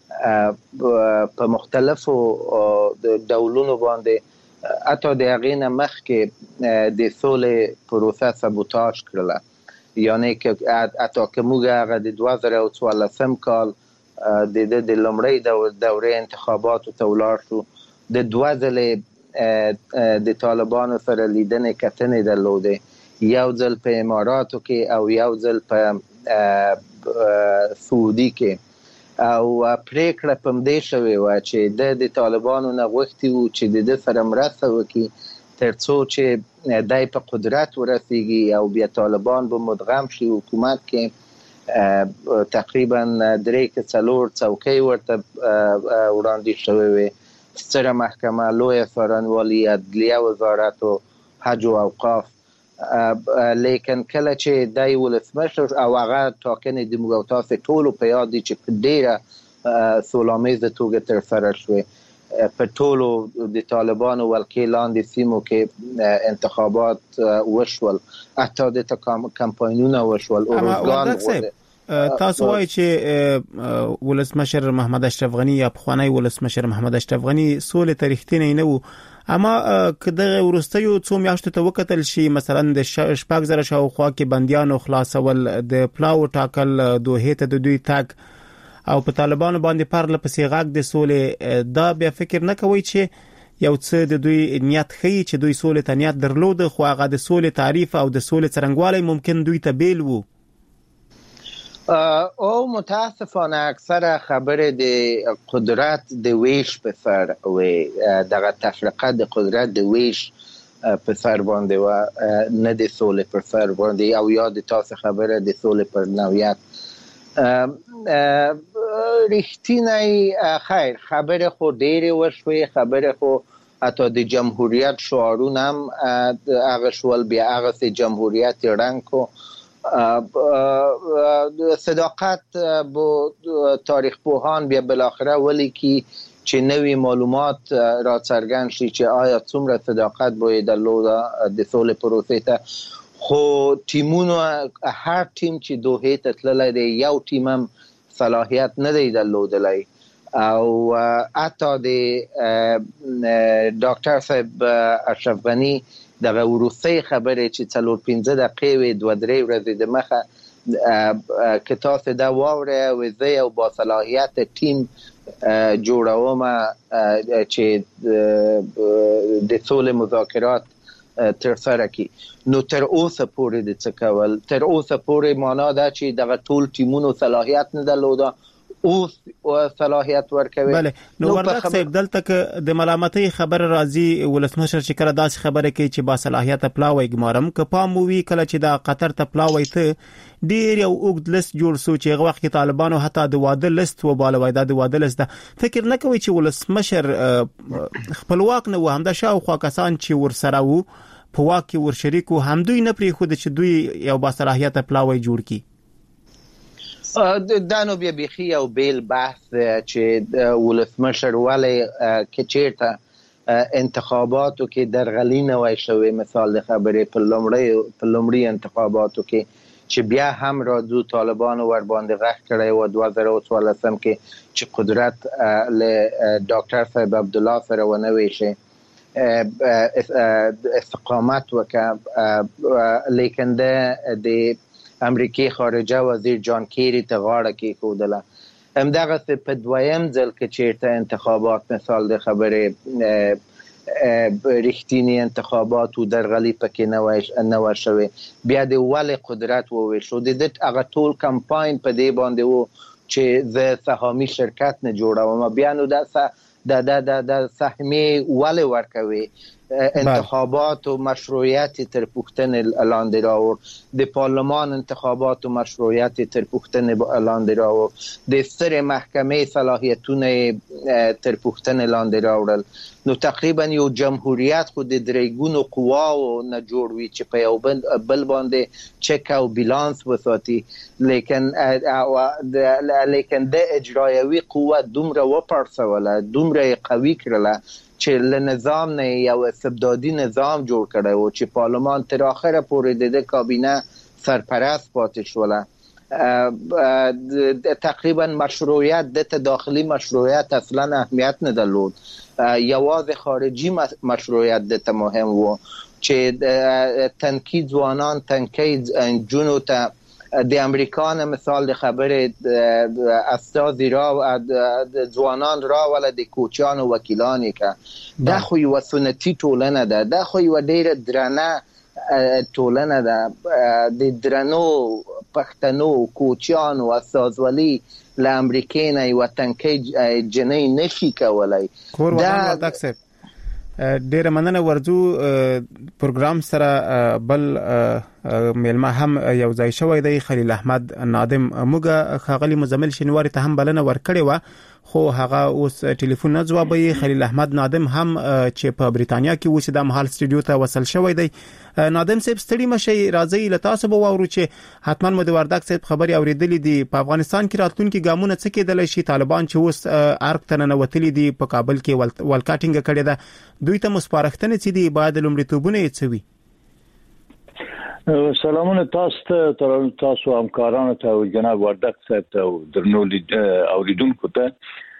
په مختلفو ډولونو باندې حتی د هغې نه مخکې د سولې پروسه سبوتاژ کړله. یعنې که حتی که موږ هغه د دوه زره او څوارلسم کال د ده د لومړۍ دورې انتخاباتو ته ولاړ شو، د دوه ځلې د طالبانو سره لیدنې کتنې درلودې، یو ځل په اماراتو کې او یو ځل په سعودي کې او پریکړه پم دې شوی و چې د طالبانو نه غوښتي وو چې د سره مرسته وکړي ترڅو چې دای په قدرت ورسیږي او بیا طالبان به مدغم شي حکومت کې تقریبا درې کې څلور څوکۍ ورته وړاندې شوی وي ستره محکمه لویه څارنوالي عدلیه وزارت او حج او اوقاف لیکن کله چې دای ولسمشر او هغه ټاکنې د موږ تاسو ټولو په یاد دي چې په ډیره سوله‌آمیزه توګه ترسره شوې په ټولو د طالبانو ولکې لاندې سیمو کې انتخابات وشول حتی د کمپاینونه وشول اورګان تاسو وایي چې ولسمشر محمد اشرف غنی یا پخوانی ولسمشر محمد اشرف غنی سولې تاریختینه نه وو اما کله ورستیو څو میاشتو ته وکتل شي مثلا د شپږ زره شاوخوا کې بنديانو خلاصول د پلاو ټاکل دوه ته د دوی تاک او په طالبانو باندې پرله پسې غاګ د سولې دا بیا فکر نه کوي چې یو څه د دوی نیت خي چې دوی سولې ته نیت درلود خو هغه د سولې تعریف او د سولې څرنګوالي ممکن دوی ته بیل وو او متاسفانه اکثر خبره د قدرت د ویش په سر او دغه تفرقه د قدرت د ویش په سر باندې و نه د سولې په سر باندې او یاد تاسو خبره د سولې پر نوعیت رښتینی خیر خبره خو ډېرې وشوي خبره خو حتی د جمهوریت شعارونه هم هغه شول بیا هغه سي جمهوریت رنګ کو صداقت بو تاریخ پوهان بیا بالاخره ولی کی چې نوې معلومات را څرګند شي چې آیا څومره صداقت باید درلوده د سولې پروسې ته خو ټیمونو هر ټیم چې دوه ته تللی دی یو ټیم هم صلاحیت نه دی درلودلی او حتی د ډاکټر صاحب اشرف غنی دغه وروستۍ خبرې چې څلور پنځه دقیقې وې دوه درې ورځې د مخه که تاسو دا واورئ او زه یو با صلاحیت ټیم جوړوم چې د سولې مذاکرات ترسره کړي نو تر اوسه پورې د څه کول تر اوسه پورې معنا ده چې دغه ټول ټیمونو صلاحیت نه درلوده او صلاحیت ورکوي بله نو ورته صاحب دلته د ملامتۍ خبر راځي ولسمشر چې کړه داس خبره کوي چې با صلاحیت پلاوي ګمارم که پام وی کله چې دا قطر ته پلاوي ته ډیر یو اوږد لیست جوړ سو چې هغه وخت طالبانو حتی د واده لیست و بالوي د واده لیست فکر نه کوي چې ولسمشر خپلواک نه و همدا شاوخوا کسان چې ورسره وو په واکه ور شریکو هم دوی نه پری خود چې دوی یو با صلاحیت پلاوي جوړ کی دانو بیا بیخی او بیل بحث چې ولسمشر ولی که چیرته انتخاباتو کې درغلی نه وای شوی مثال د خبرې په لومړی په لومړی انتخاباتو کې چې بیا هم را دو طالبانو ور باندې غږ کړی و دوه زره او څوارلسم کې چې قدرت له ډاکټر صاحب عبدالله سره ونه ویشي استقامت وکړه لیکن د امریکای خارجه وزیر جان کیری ته غاړه کېښودله همدغه په دویم ځل کې چیرته انتخابات مثال د خبرې رښتینی انتخابات او درغلي پکې نه وای نه وشوي بیا د ول قدرت وویشو د هغه ټول کمپاین په دې باندې وو چې زه سهامي شرکت نه جوړوم بیا نو د د د د سهمي ول ورکوي انتخابات و مشروعیت تر پوښتنې لاندې راوړ د پارلمان انتخابات و مشروعیت تر پوښتنې لاندې راوړ د سترې محکمې صلاحیتونه تر پوښتنې لاندې راوړل نو تقریبا یو جمهوریت خو د درېګونو قواو نه جوړ وي چې په یو بل باندې چک او بیلانس وساتي لیکن لیکن د اجرایوي قوت دومره وپړسوله دومره قوي کړله چې له نظام نه یو استبدادي نظام جوړ کړی و چې پارلمان تر اخره پورې د کابینه سرپرست پاتې شوله تقریبا مشروعیت د داخلي مشروعیت اصلا اهمیت نه درلود یوازې خارجي مشروعیت د مهم و چې تنکید ځوانان تنکید جنو ته د امریکان مثال د خبره استازي را ځوانان را ول د کوچیان او وکیلان کې دا خو یو سنتي ټولنه ده دا خو یو ډیره درنه ټولنه ده د درنو پښتنو کوچیانو استازولي له امریکای نه وطنکۍ جنۍ نشي کولای. کور ودان وردک صاحب ډیره مننه ورځو پروګرام سره بل میلمه هم یو ځای شوی دی خلیل احمد نادم موږ خاغلی مزمل شنواری ته هم بلنه ورکړې و خو هغه اوس ټلیفون نه جوابوي. خلیل احمد نادم هم چې په بریتانیا کې اوس د مهال سټوډیو ته وصل شوی دی. نادم صاحب ستړي مشي راځي له تاسو به واورو چې حتمان مو د وردک صاحب خبري اوریدلې دي په افغانستان کې راتلونکي ګامونه څه کېدل شي. طالبان چې اوس ارګ ته نه وتلي دي په کابل کې ولکاټینګ کړي ده دوی ته مسپارښتنه چې دي باید لومړیتوبونه یې څه وي؟ سلامونه تاسو ته تاسو همکارانو ته جناب وردک صاحب ته درنو اوریدونکو ته.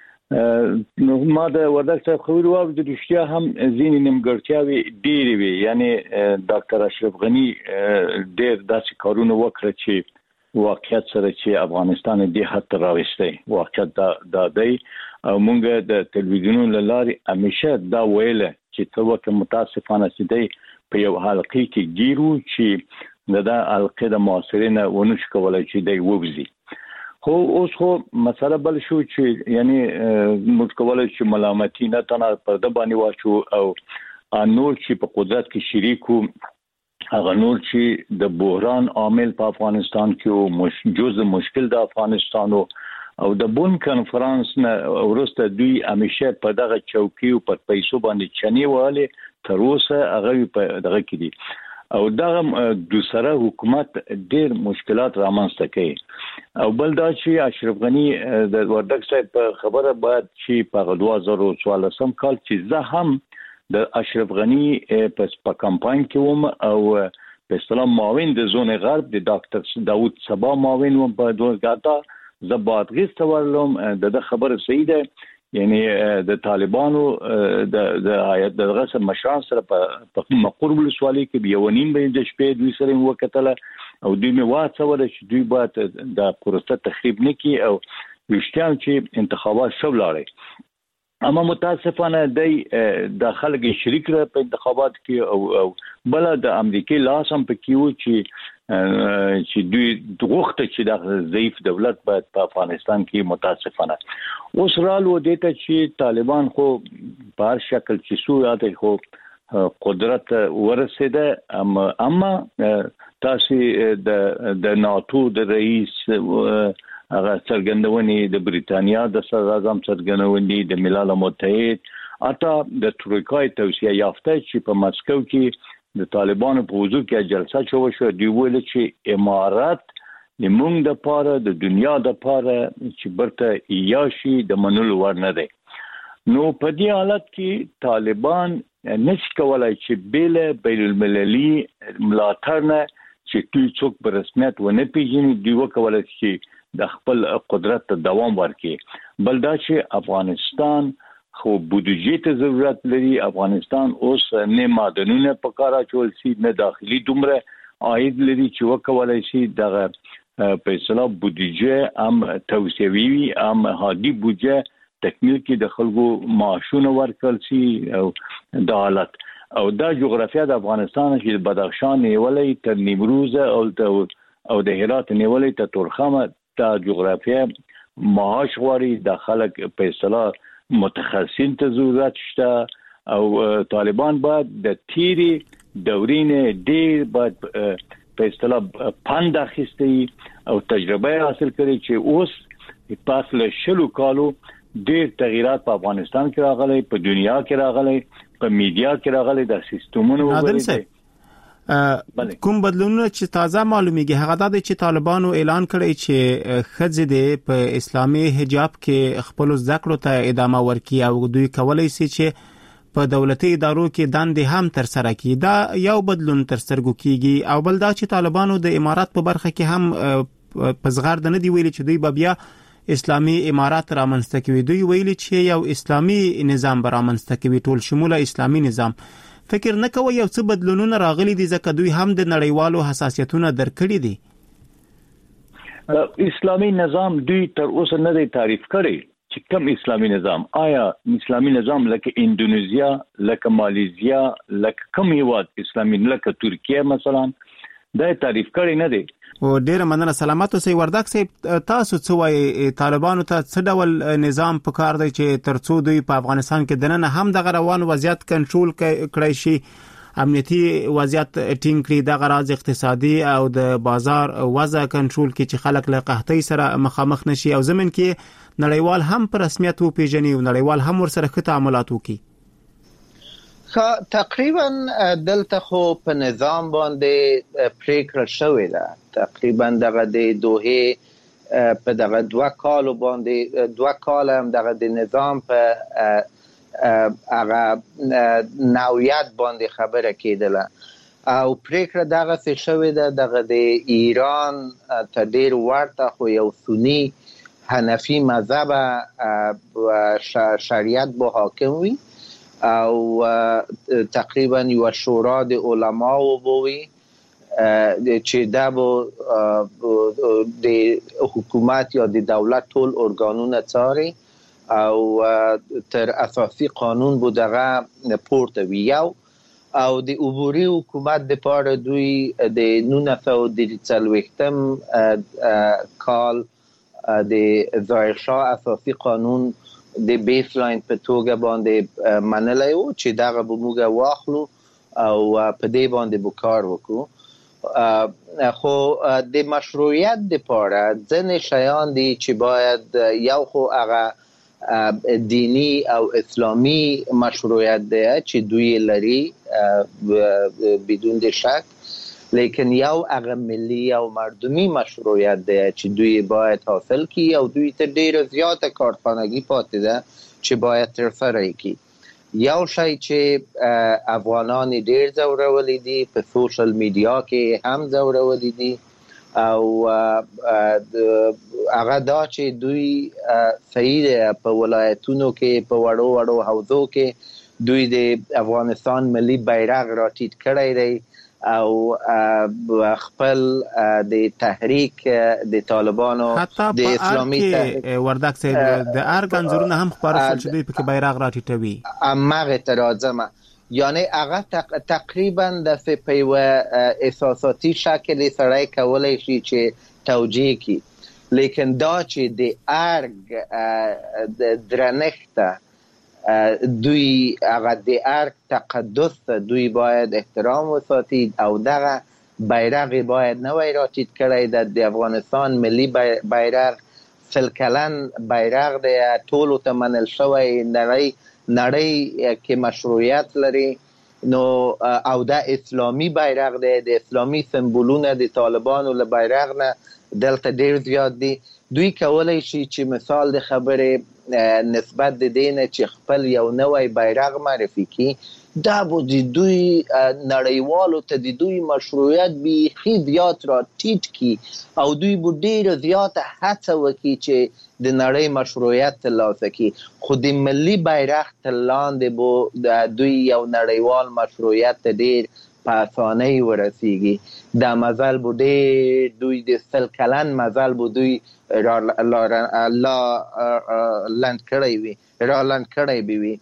نو ما د وردک صاحب خبرو او د رښتیا هم ځینې نیمګړتیاوي ډېرې وي. یعنی ډاکټر اشرف غنی ډېر داسې کارونه وکړ چې واقعیت سره چې افغانستان دې حد ته راوستي. واقعیت دا د دی او مونږ د تلویزیونونو لارې همیشه دا ویل چې څه وخت متاسفانه چې دی په یو حلقې کې ګیرو چې دا حلقې د معاصرینه ونش کولای چې دی ووزي. خو اوس خو مسله بل شو چې یعنی موږ کولای چې ملامتي نه تنه پر د باندې واچو او نور چې په قدرت کې شریکو هغه نور چې د بحران عامل په افغانستان کې مش جزء مشکل د افغانستان او د بون کانفرنس نه ورسته دوی همیشه په دغه چوکي او په پیسو باندې چني واله تر اوسه هغه په دغه کې دي او دغه دوسره حکومت ډیر مشکلات رامنځته کوي. او بل دا چې اشرف غنی د وردک صاحب خبره باید چې په دوه زره څوارلسم کال چې زه هم د اشرف غنی په کمپاین کې وم او په اسلام معاون د زون غرب د ډاکټر داوود صبا معاون وم په دوه غاټا زبادغیس تورلم د خبره صحیح ده. یعنی د طالبانو د د هیئت د غسر مشران سره په مقرب السوالی کې یو نیم به د شپې دوی سره وکټله او دوی می واڅول چې دوی باید د پروسه تخریب نکي او وشتیان چې انتخابات شو لاړي. اما متاسفانه د د خلک شریک په انتخابات کې او او بل د امریکای لاسم په کیو چې چې دوی دغه چې د ضعیف دولت په افغانستان کې متاسفانه اوس رالو دیته چې طالبان خو په هر شکل چې سو یاته خو قدرت ورسېده. اما اما تاسو د د ناتو د رئیس هغه څرګندونې د بریتانیا د صدر اعظم څرګندونې د ملل متحد اته د ترکیې توصیه یافته چې په مسکو کې د طالبانو په حضور کې جلسه شوه شو. دی ویل چې امارات د مونږ د پاره د دنیا د پاره چې برته یاشي د منلو ور نه دی. نو په دې حالت کې طالبان نشي کولای چې بیل بین المللي ملاتړ نه چې دوی څوک په رسمیت ونه پیژني دوی وکولای چې د خپل قدرت ته دوام ورکړي. بل دا چې افغانستان خو بودجې ته ضرورت لري. افغانستان اوس نه معدنونه په کار اچول سي نه داخلي دومره عاید لري چې وکولای شي دغه په اصطلاح بودجې هم توسيوي هم هادي بودجې تکمیل کې د خلکو معاشونه ورکړل شي او د حالت او دا جغرافیا د افغانستان چې بدخشان نیولې تر نیمروز او او د هرات نیولې تر تورخم دا جغرافیا معاش غواړي د خلک په اصطلاح متخصصین ته ضرورت شته او طالبان باید د تیری دورینه ډیر باید په اصطلاح پند اخیستي او تجربه حاصل کړي چې اوس په اصل شلو کالو ډیر تغیرات په افغانستان کې راغلي په دنیا کې راغلي په میډیا کې راغلي د سیستمونو وګورئ. کوم بدلونونه چې تازه معلومیږي هغه د چې طالبانو اعلان کړی چې خځې د په اسلامي حجاب کې خپل ذکر ته ادامه ورکړي او دوی کولای شي چې په دولتي ادارو کې دندې هم تر سره کړي. دا یو بدلون تر سترګو کیږي او بل دا چې طالبانو د امارات په برخه کې هم په زغرد نه دی ویلي چې دوی بیا اسلامي امارات رامنځته کوي. دوی ویلي چې یو اسلامي نظام برامنځته کوي ټول شموله اسلامي نظام. فکر نه کوي یو څه بدلونونه راغلي دي ځکه دوی هم د نړیوالو حساسیتونو درکړي دي. اسلامي نظام دوی تر اوسه نه دی تعریف کړی چې کوم اسلامي نظام. آیا اسلامي نظام لکه اندونیزیا لکه مالیزیا لکه کوم هیواد اسلامي لکه ترکیه مثلا دا تعریف کړی نه دی. او ډیره مننه. سلامات اوسئ. وردک صاحب تاسو څه وایي طالبانو ته څه ډول نظام پکار دی چې ترڅو دوی په افغانستان کې دننه هم د روان وضعیت کنټرول کړی شي، امنیتي وضعیت ټینګ کړي، د غراض اقتصادي او د بازار وضع کنټرول کړي چې خلک له قحطۍ سره مخامخ نشي او زمين کې نړیوال هم په رسمیت وپیژني او نړیوال هم ورسره ښه تعاملات وکړي؟ تقریبا دلته خو په نظام باندې پریکړه شوې ده. تقریبا دغه د دوه په دغه دوه کالو باندې دوه کال هم دغه د نظام په هغه نوعیت باندې خبره کېدله او پریکړه دغه څه شوې ده دغه د ایران ته ډیر ورته خو یو سنی حنفی مذهب شریعت به حاکم وي او تقریبا یو شورا د علماو بوي چې دا به د حکومت یا د دولت ټول ارګانونه څاري او تر اساسي قانون بو دغه پورته وي یو او د عبوري حکومت د پاره دوی د نولس سوه څلوېښتم کال د ظاهر شاه اساسي قانون د بیس لاین په توګه باندې منلای او چې دغه به موږ واخلو او په دې باندې به کار وکړو. خو د مشروعیت لپاره ځینې شیان دي چې باید یو خو هغه دینی او اسلامی مشروعیت دی چې دوی لري بدون د شک، لیکن یو هغه ملی او مردمی مشروعیت دی چې دوی باید حاصل کی او دوی ته ډیره زیاته کارخانگی پاتې ده چې باید ترسره کړي. یو شی چې افغانان ډیر ځورولي دي په سوشل میډیا کې هم ځورولي دي او هغه دا چې دوی صحیح په ولایتونو کې په وړو وړو حوزو کې دوی د افغانستان ملي بیرغ را ټیټ کړی دی او خپل د تحریک د طالبانو د اسلامي تحریک وردک صاحب د ارګانزورونه هم خبره شول چې دوی په بیرغ راټیټوي. امغه ترازمه یعنی هغه تقریبا د په احساساتي شکل سره کولای شي چې توجیه کی، لیکن دا چې د ارګ د درنښت دوی هغه د ارګ تقدس دوی باید احترام وساتي او دغه بیرغ باید نه وای راټیټ کړی د افغانستان ملي بیرغ فلکلن بیرغ دی ټول ته منل شوی نړۍ نړۍ کې مشروعیت لري نو او د اسلامي بیرغ دی د اسلامي سمبولونه د طالبانو له بیرغ نه دلته ډیر زیات دي. دوی کولای شي چې مثال د خبره نسبت د دینه چې خپل یو نوې بیرغ معرفي کی دا به د دوی نړیوالو ته د دوی مشروعیت بیخي زیات را ټیټ کی او دوی به ډیره زیاته هڅه وکړي چې د نړۍ مشروعیت ترلاسه کړي، خو د ملي بیرغ تر لاندې به د دوی یو نړیوال مشروعیت ته ډیر په اسانۍ ورسیږي. دا مزل به ډیر دوی د سل کلن مزل به دوی را لا لند کړی وي را لند کړی وي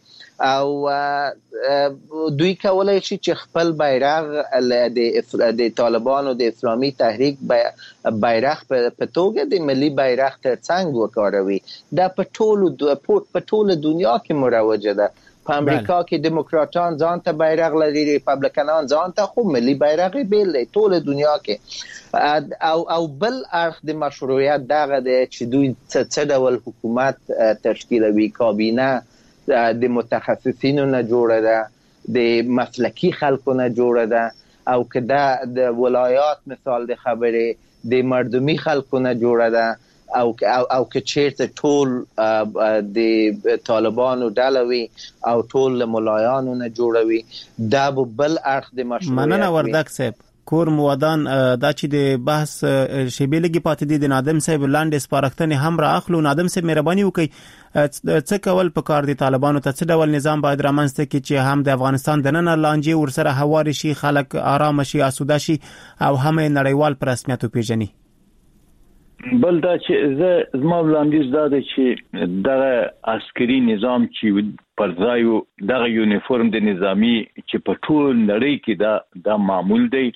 او دوی کولای شي چې خپل بیرغ د طالبانو د اسلامي تحریک بیرغ په توګه د ملي بیرغ ترڅنګ وکاروي. دا په ټولو په ټوله دنیا کې مروجه ده. په امریکا کې دیموکراتان ځان ته بیرغ لري، ریپبلیکنان ځان ته، خو ملي بیرغ بیل دی ټول دنیا کې. او او بل اړخ د مشروعیت دغه دی چې دوی څه ډول حکومت تشکیلوي. کابینه د متخصصینو نه جوړه ده، د مسلکی خلکو نه جوړه ده او که دا د ولایات مثال د خبره د مردمی خلکو نه جوړه ده او او او که چیرته ټول د طالبانو ډلوي او ټول ملایانو نه جوړوي دا به بل اړخ د مشروعیت. مننه وردک صاحب. کور موادان دا چې د بحث شیبلګي پاتې دي د نادم صاحب لاندې سپارښتنې هم را اخلو. نادم صاحب مهرباني وکړئ څه کول پکار دي طالبانو ته، څه ډول نظام باید رامنځته کړي چې هم د افغانستان د نن لانجې ورسره هواري شي، خلک آرام شي، آسوده شي او هم نړیوال پر رسمیت وپیژني؟ بل دا چې زه زما وړاندیز دا دی چې دغه عسکري نظام چې پر ځای دغه یونیفورم د نظامی چې په ټول نړۍ کې دا د معمول دی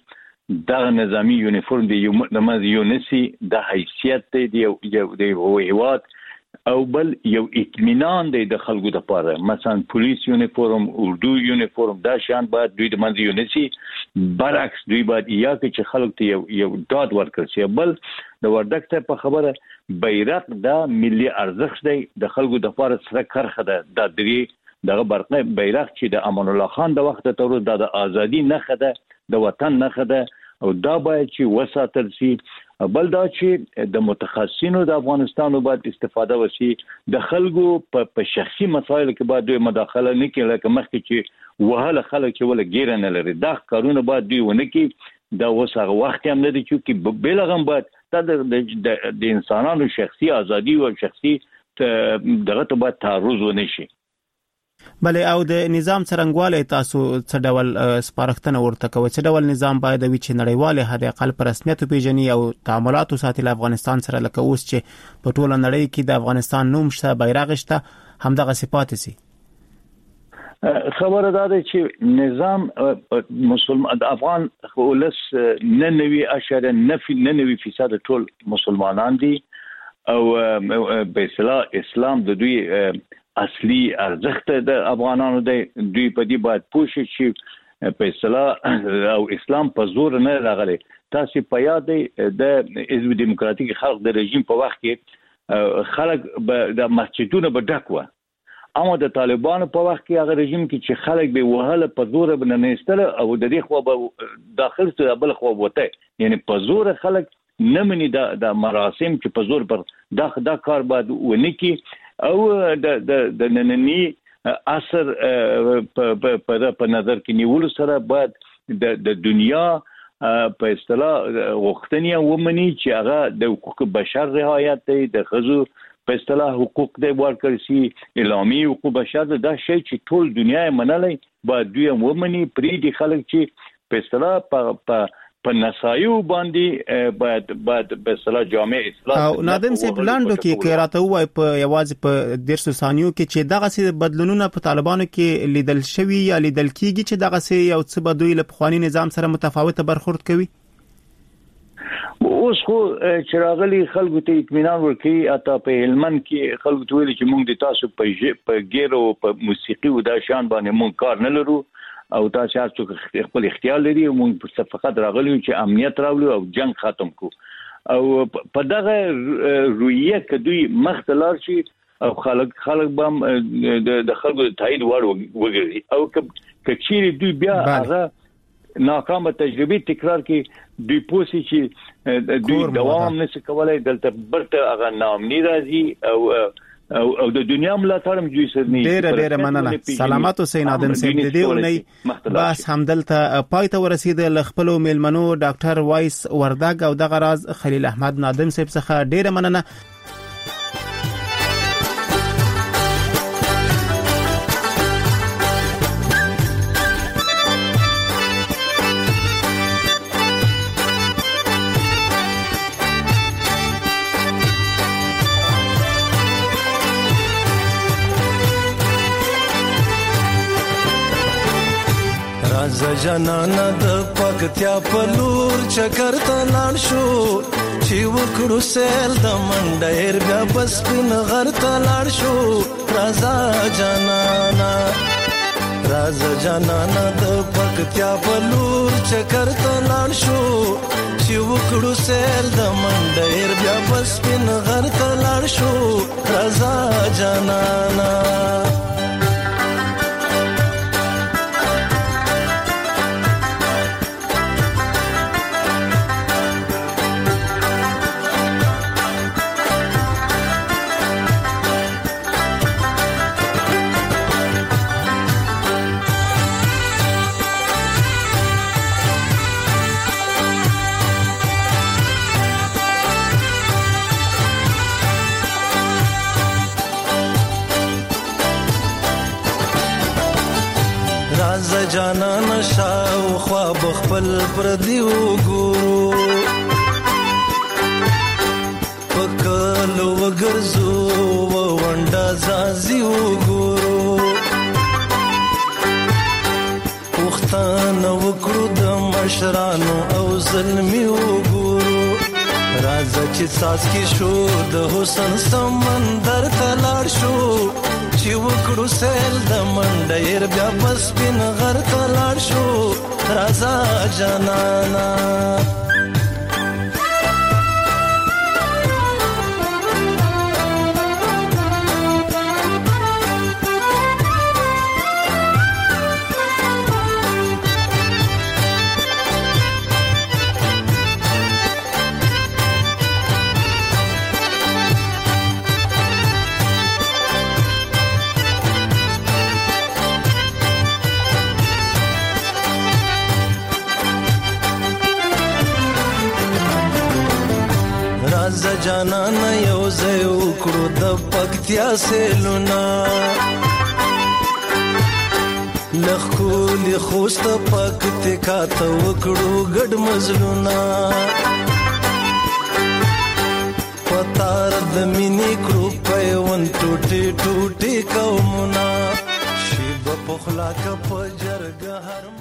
دغه نظامی یونیفورم دی یو د مز یونسی د حیثیت دی یو د هویت او بل یو اطمینان دی د خلکو لپاره. مثلا پولیس یونیفورم، اردو یونیفورم، دا شان باید دوی د منځ یونسی برعکس دوی باید یا چې خلک ته یو یو داد ورکړي شي. بل د وردګ ته په خبره بیرغ د ملي ارزښت دی د خلکو لپاره سره کرخه ده. د درې دغه برقه بیرغ چې د امان الله خان د وخت ته ورو د ازادي نخښه ده، د وطن نخښه ده او دا باید چې وساتل شي. بل دا چې د متخصصینو د افغانستان باید استفاده وشي. د خلکو په شخصي مسایلو کې باید دوی مداخله نه کوي لکه مخکې چې وهله خلک چې ولا ګیره نه لري. دا کارونه باید دوی ونه کوي. دا اوس هغه وخت هم نه دی چې بلغم باید دا د انسانانو شخصي ازادي او شخصي دغه ته باید تعرض ونه شي. بله او د نظام څرنګوالی تاسو څه ډول سپارښتنه ورته کوئ؟ څه ډول نظام باید وي چې نړیوال حد اقل په رسمیت وپیژني او تعاملات وساتي له افغانستان سره، لکه اوس چې په ټوله نړۍ کې د افغانستان نوم شته، بیرغ شته، همدغه صفات سي؟ خبره دا ده چې نظام مسلمان د افغان ولس نه نوي اشاره نه نوي فیصد ټول مسلمانان دي او په اصطلاح اسلام د دوی اصلي ارزښت د افغانانو دی. دوی په دې باید پوه شي چې په اصطلاح او اسلام په زور نه راغلی. تاسو په یاد دی د حزب دیموکراتیک خلق د رژیم په وخت کې خلک د مسجدونو په ډک و، اما د طالبانو په وخت کې هغه رژیم کې چې خلک به وهله په زور به نه استل او د دې خو به داخل ته بل خو وته، یعنی په زور خلک نه مني د مراسم چې په زور پر دا دا کار باید ونه کی او د د د نننی اثر په په نظر کې نیول سره باید د د دنیا په اصطلاح وختنی ومني چې هغه د حقوق بشر رعایت دی، د خزو په اصطلاح حقوق دی ورکړل شي، اعلامی حقوق بشر دا شی چې ټول دنیا یې منلای باید دوی ومني. پرې دي خلک چې په اصطلاح په په نسایو باندې باید باید په اصطلاح جامع اصلاح او نادم صاحب لاندو کې قراته وای په یوازې په ډیر ثانیو کې چې دغه سي بدلونونه په طالبانو کې لیدل شوی یا لیدل کیږي چې دغه سي یو څه بدوی له خواني نظام سره متفاوته برخورد کوي. اوس خو چې راغلي خلکو ته اطمینان ورکړي. اته په هلمند کې خلکو ته ویل چې موږ د تاسو په په ګیرو په موسیقي او د شان باندې موږ کار نه لرو او تاسو هڅه خپل اختیار لري او موږ فقط راغلي چې امنیت راولو او جنگ ختم کو. او په دغه رویه کې دوی مختلار شي او خلک خلک بم د خلکو تایید وړ وګړي او کچيري دوی بیا هغه ناکامه تجربه تکرار کې دوی پوسی چې دوی دوام نشي کولای دلته برته هغه نامنی راځي او او او د دنیا ملاتړ هم جوړ سرني. ډېر ډېر مننه. سلامات اوسئ نادم صاحب. د دې ونی بس همدلته پای ته ورسید. ل خپل میلمنو ډاکټر وایس وردګ او دغه راز خلیل احمد نادم صاحب څخه ډېر مننه. جانانا د پکتیا په لور چکر ته لاړ شو چې وکړو سیل د منډیر بیا بس پین غر ته لاړ شو. رازا جانانا رازا جانانا د پکتیا په لور چکر ته لاړ شو چې وکړو سیل د منډیر بیا بس پین غر ته لاړ شو. رازا جانانا جانا نشاو خواب خپل پردیو ګورو پکلو وګرځو ونډا زازیو ګورو وخت ځان وکړو د مشرانو او ظلمي وګورو راځه چې ساس کې شو د حسن سمندر ته لاړ شو چې وکړو سیل د منډیر بیا بس بین غر ته لاړ شو راځه جانانا جانانا یو ځای وکړو د پکتیا سیلونه لخکولی خوست پکتیا ته وکړو ګډ مزلونه پتار د مینې کړو پیوند ټوټي ټوټي قومونه شیبه پخلا که په جرګه هر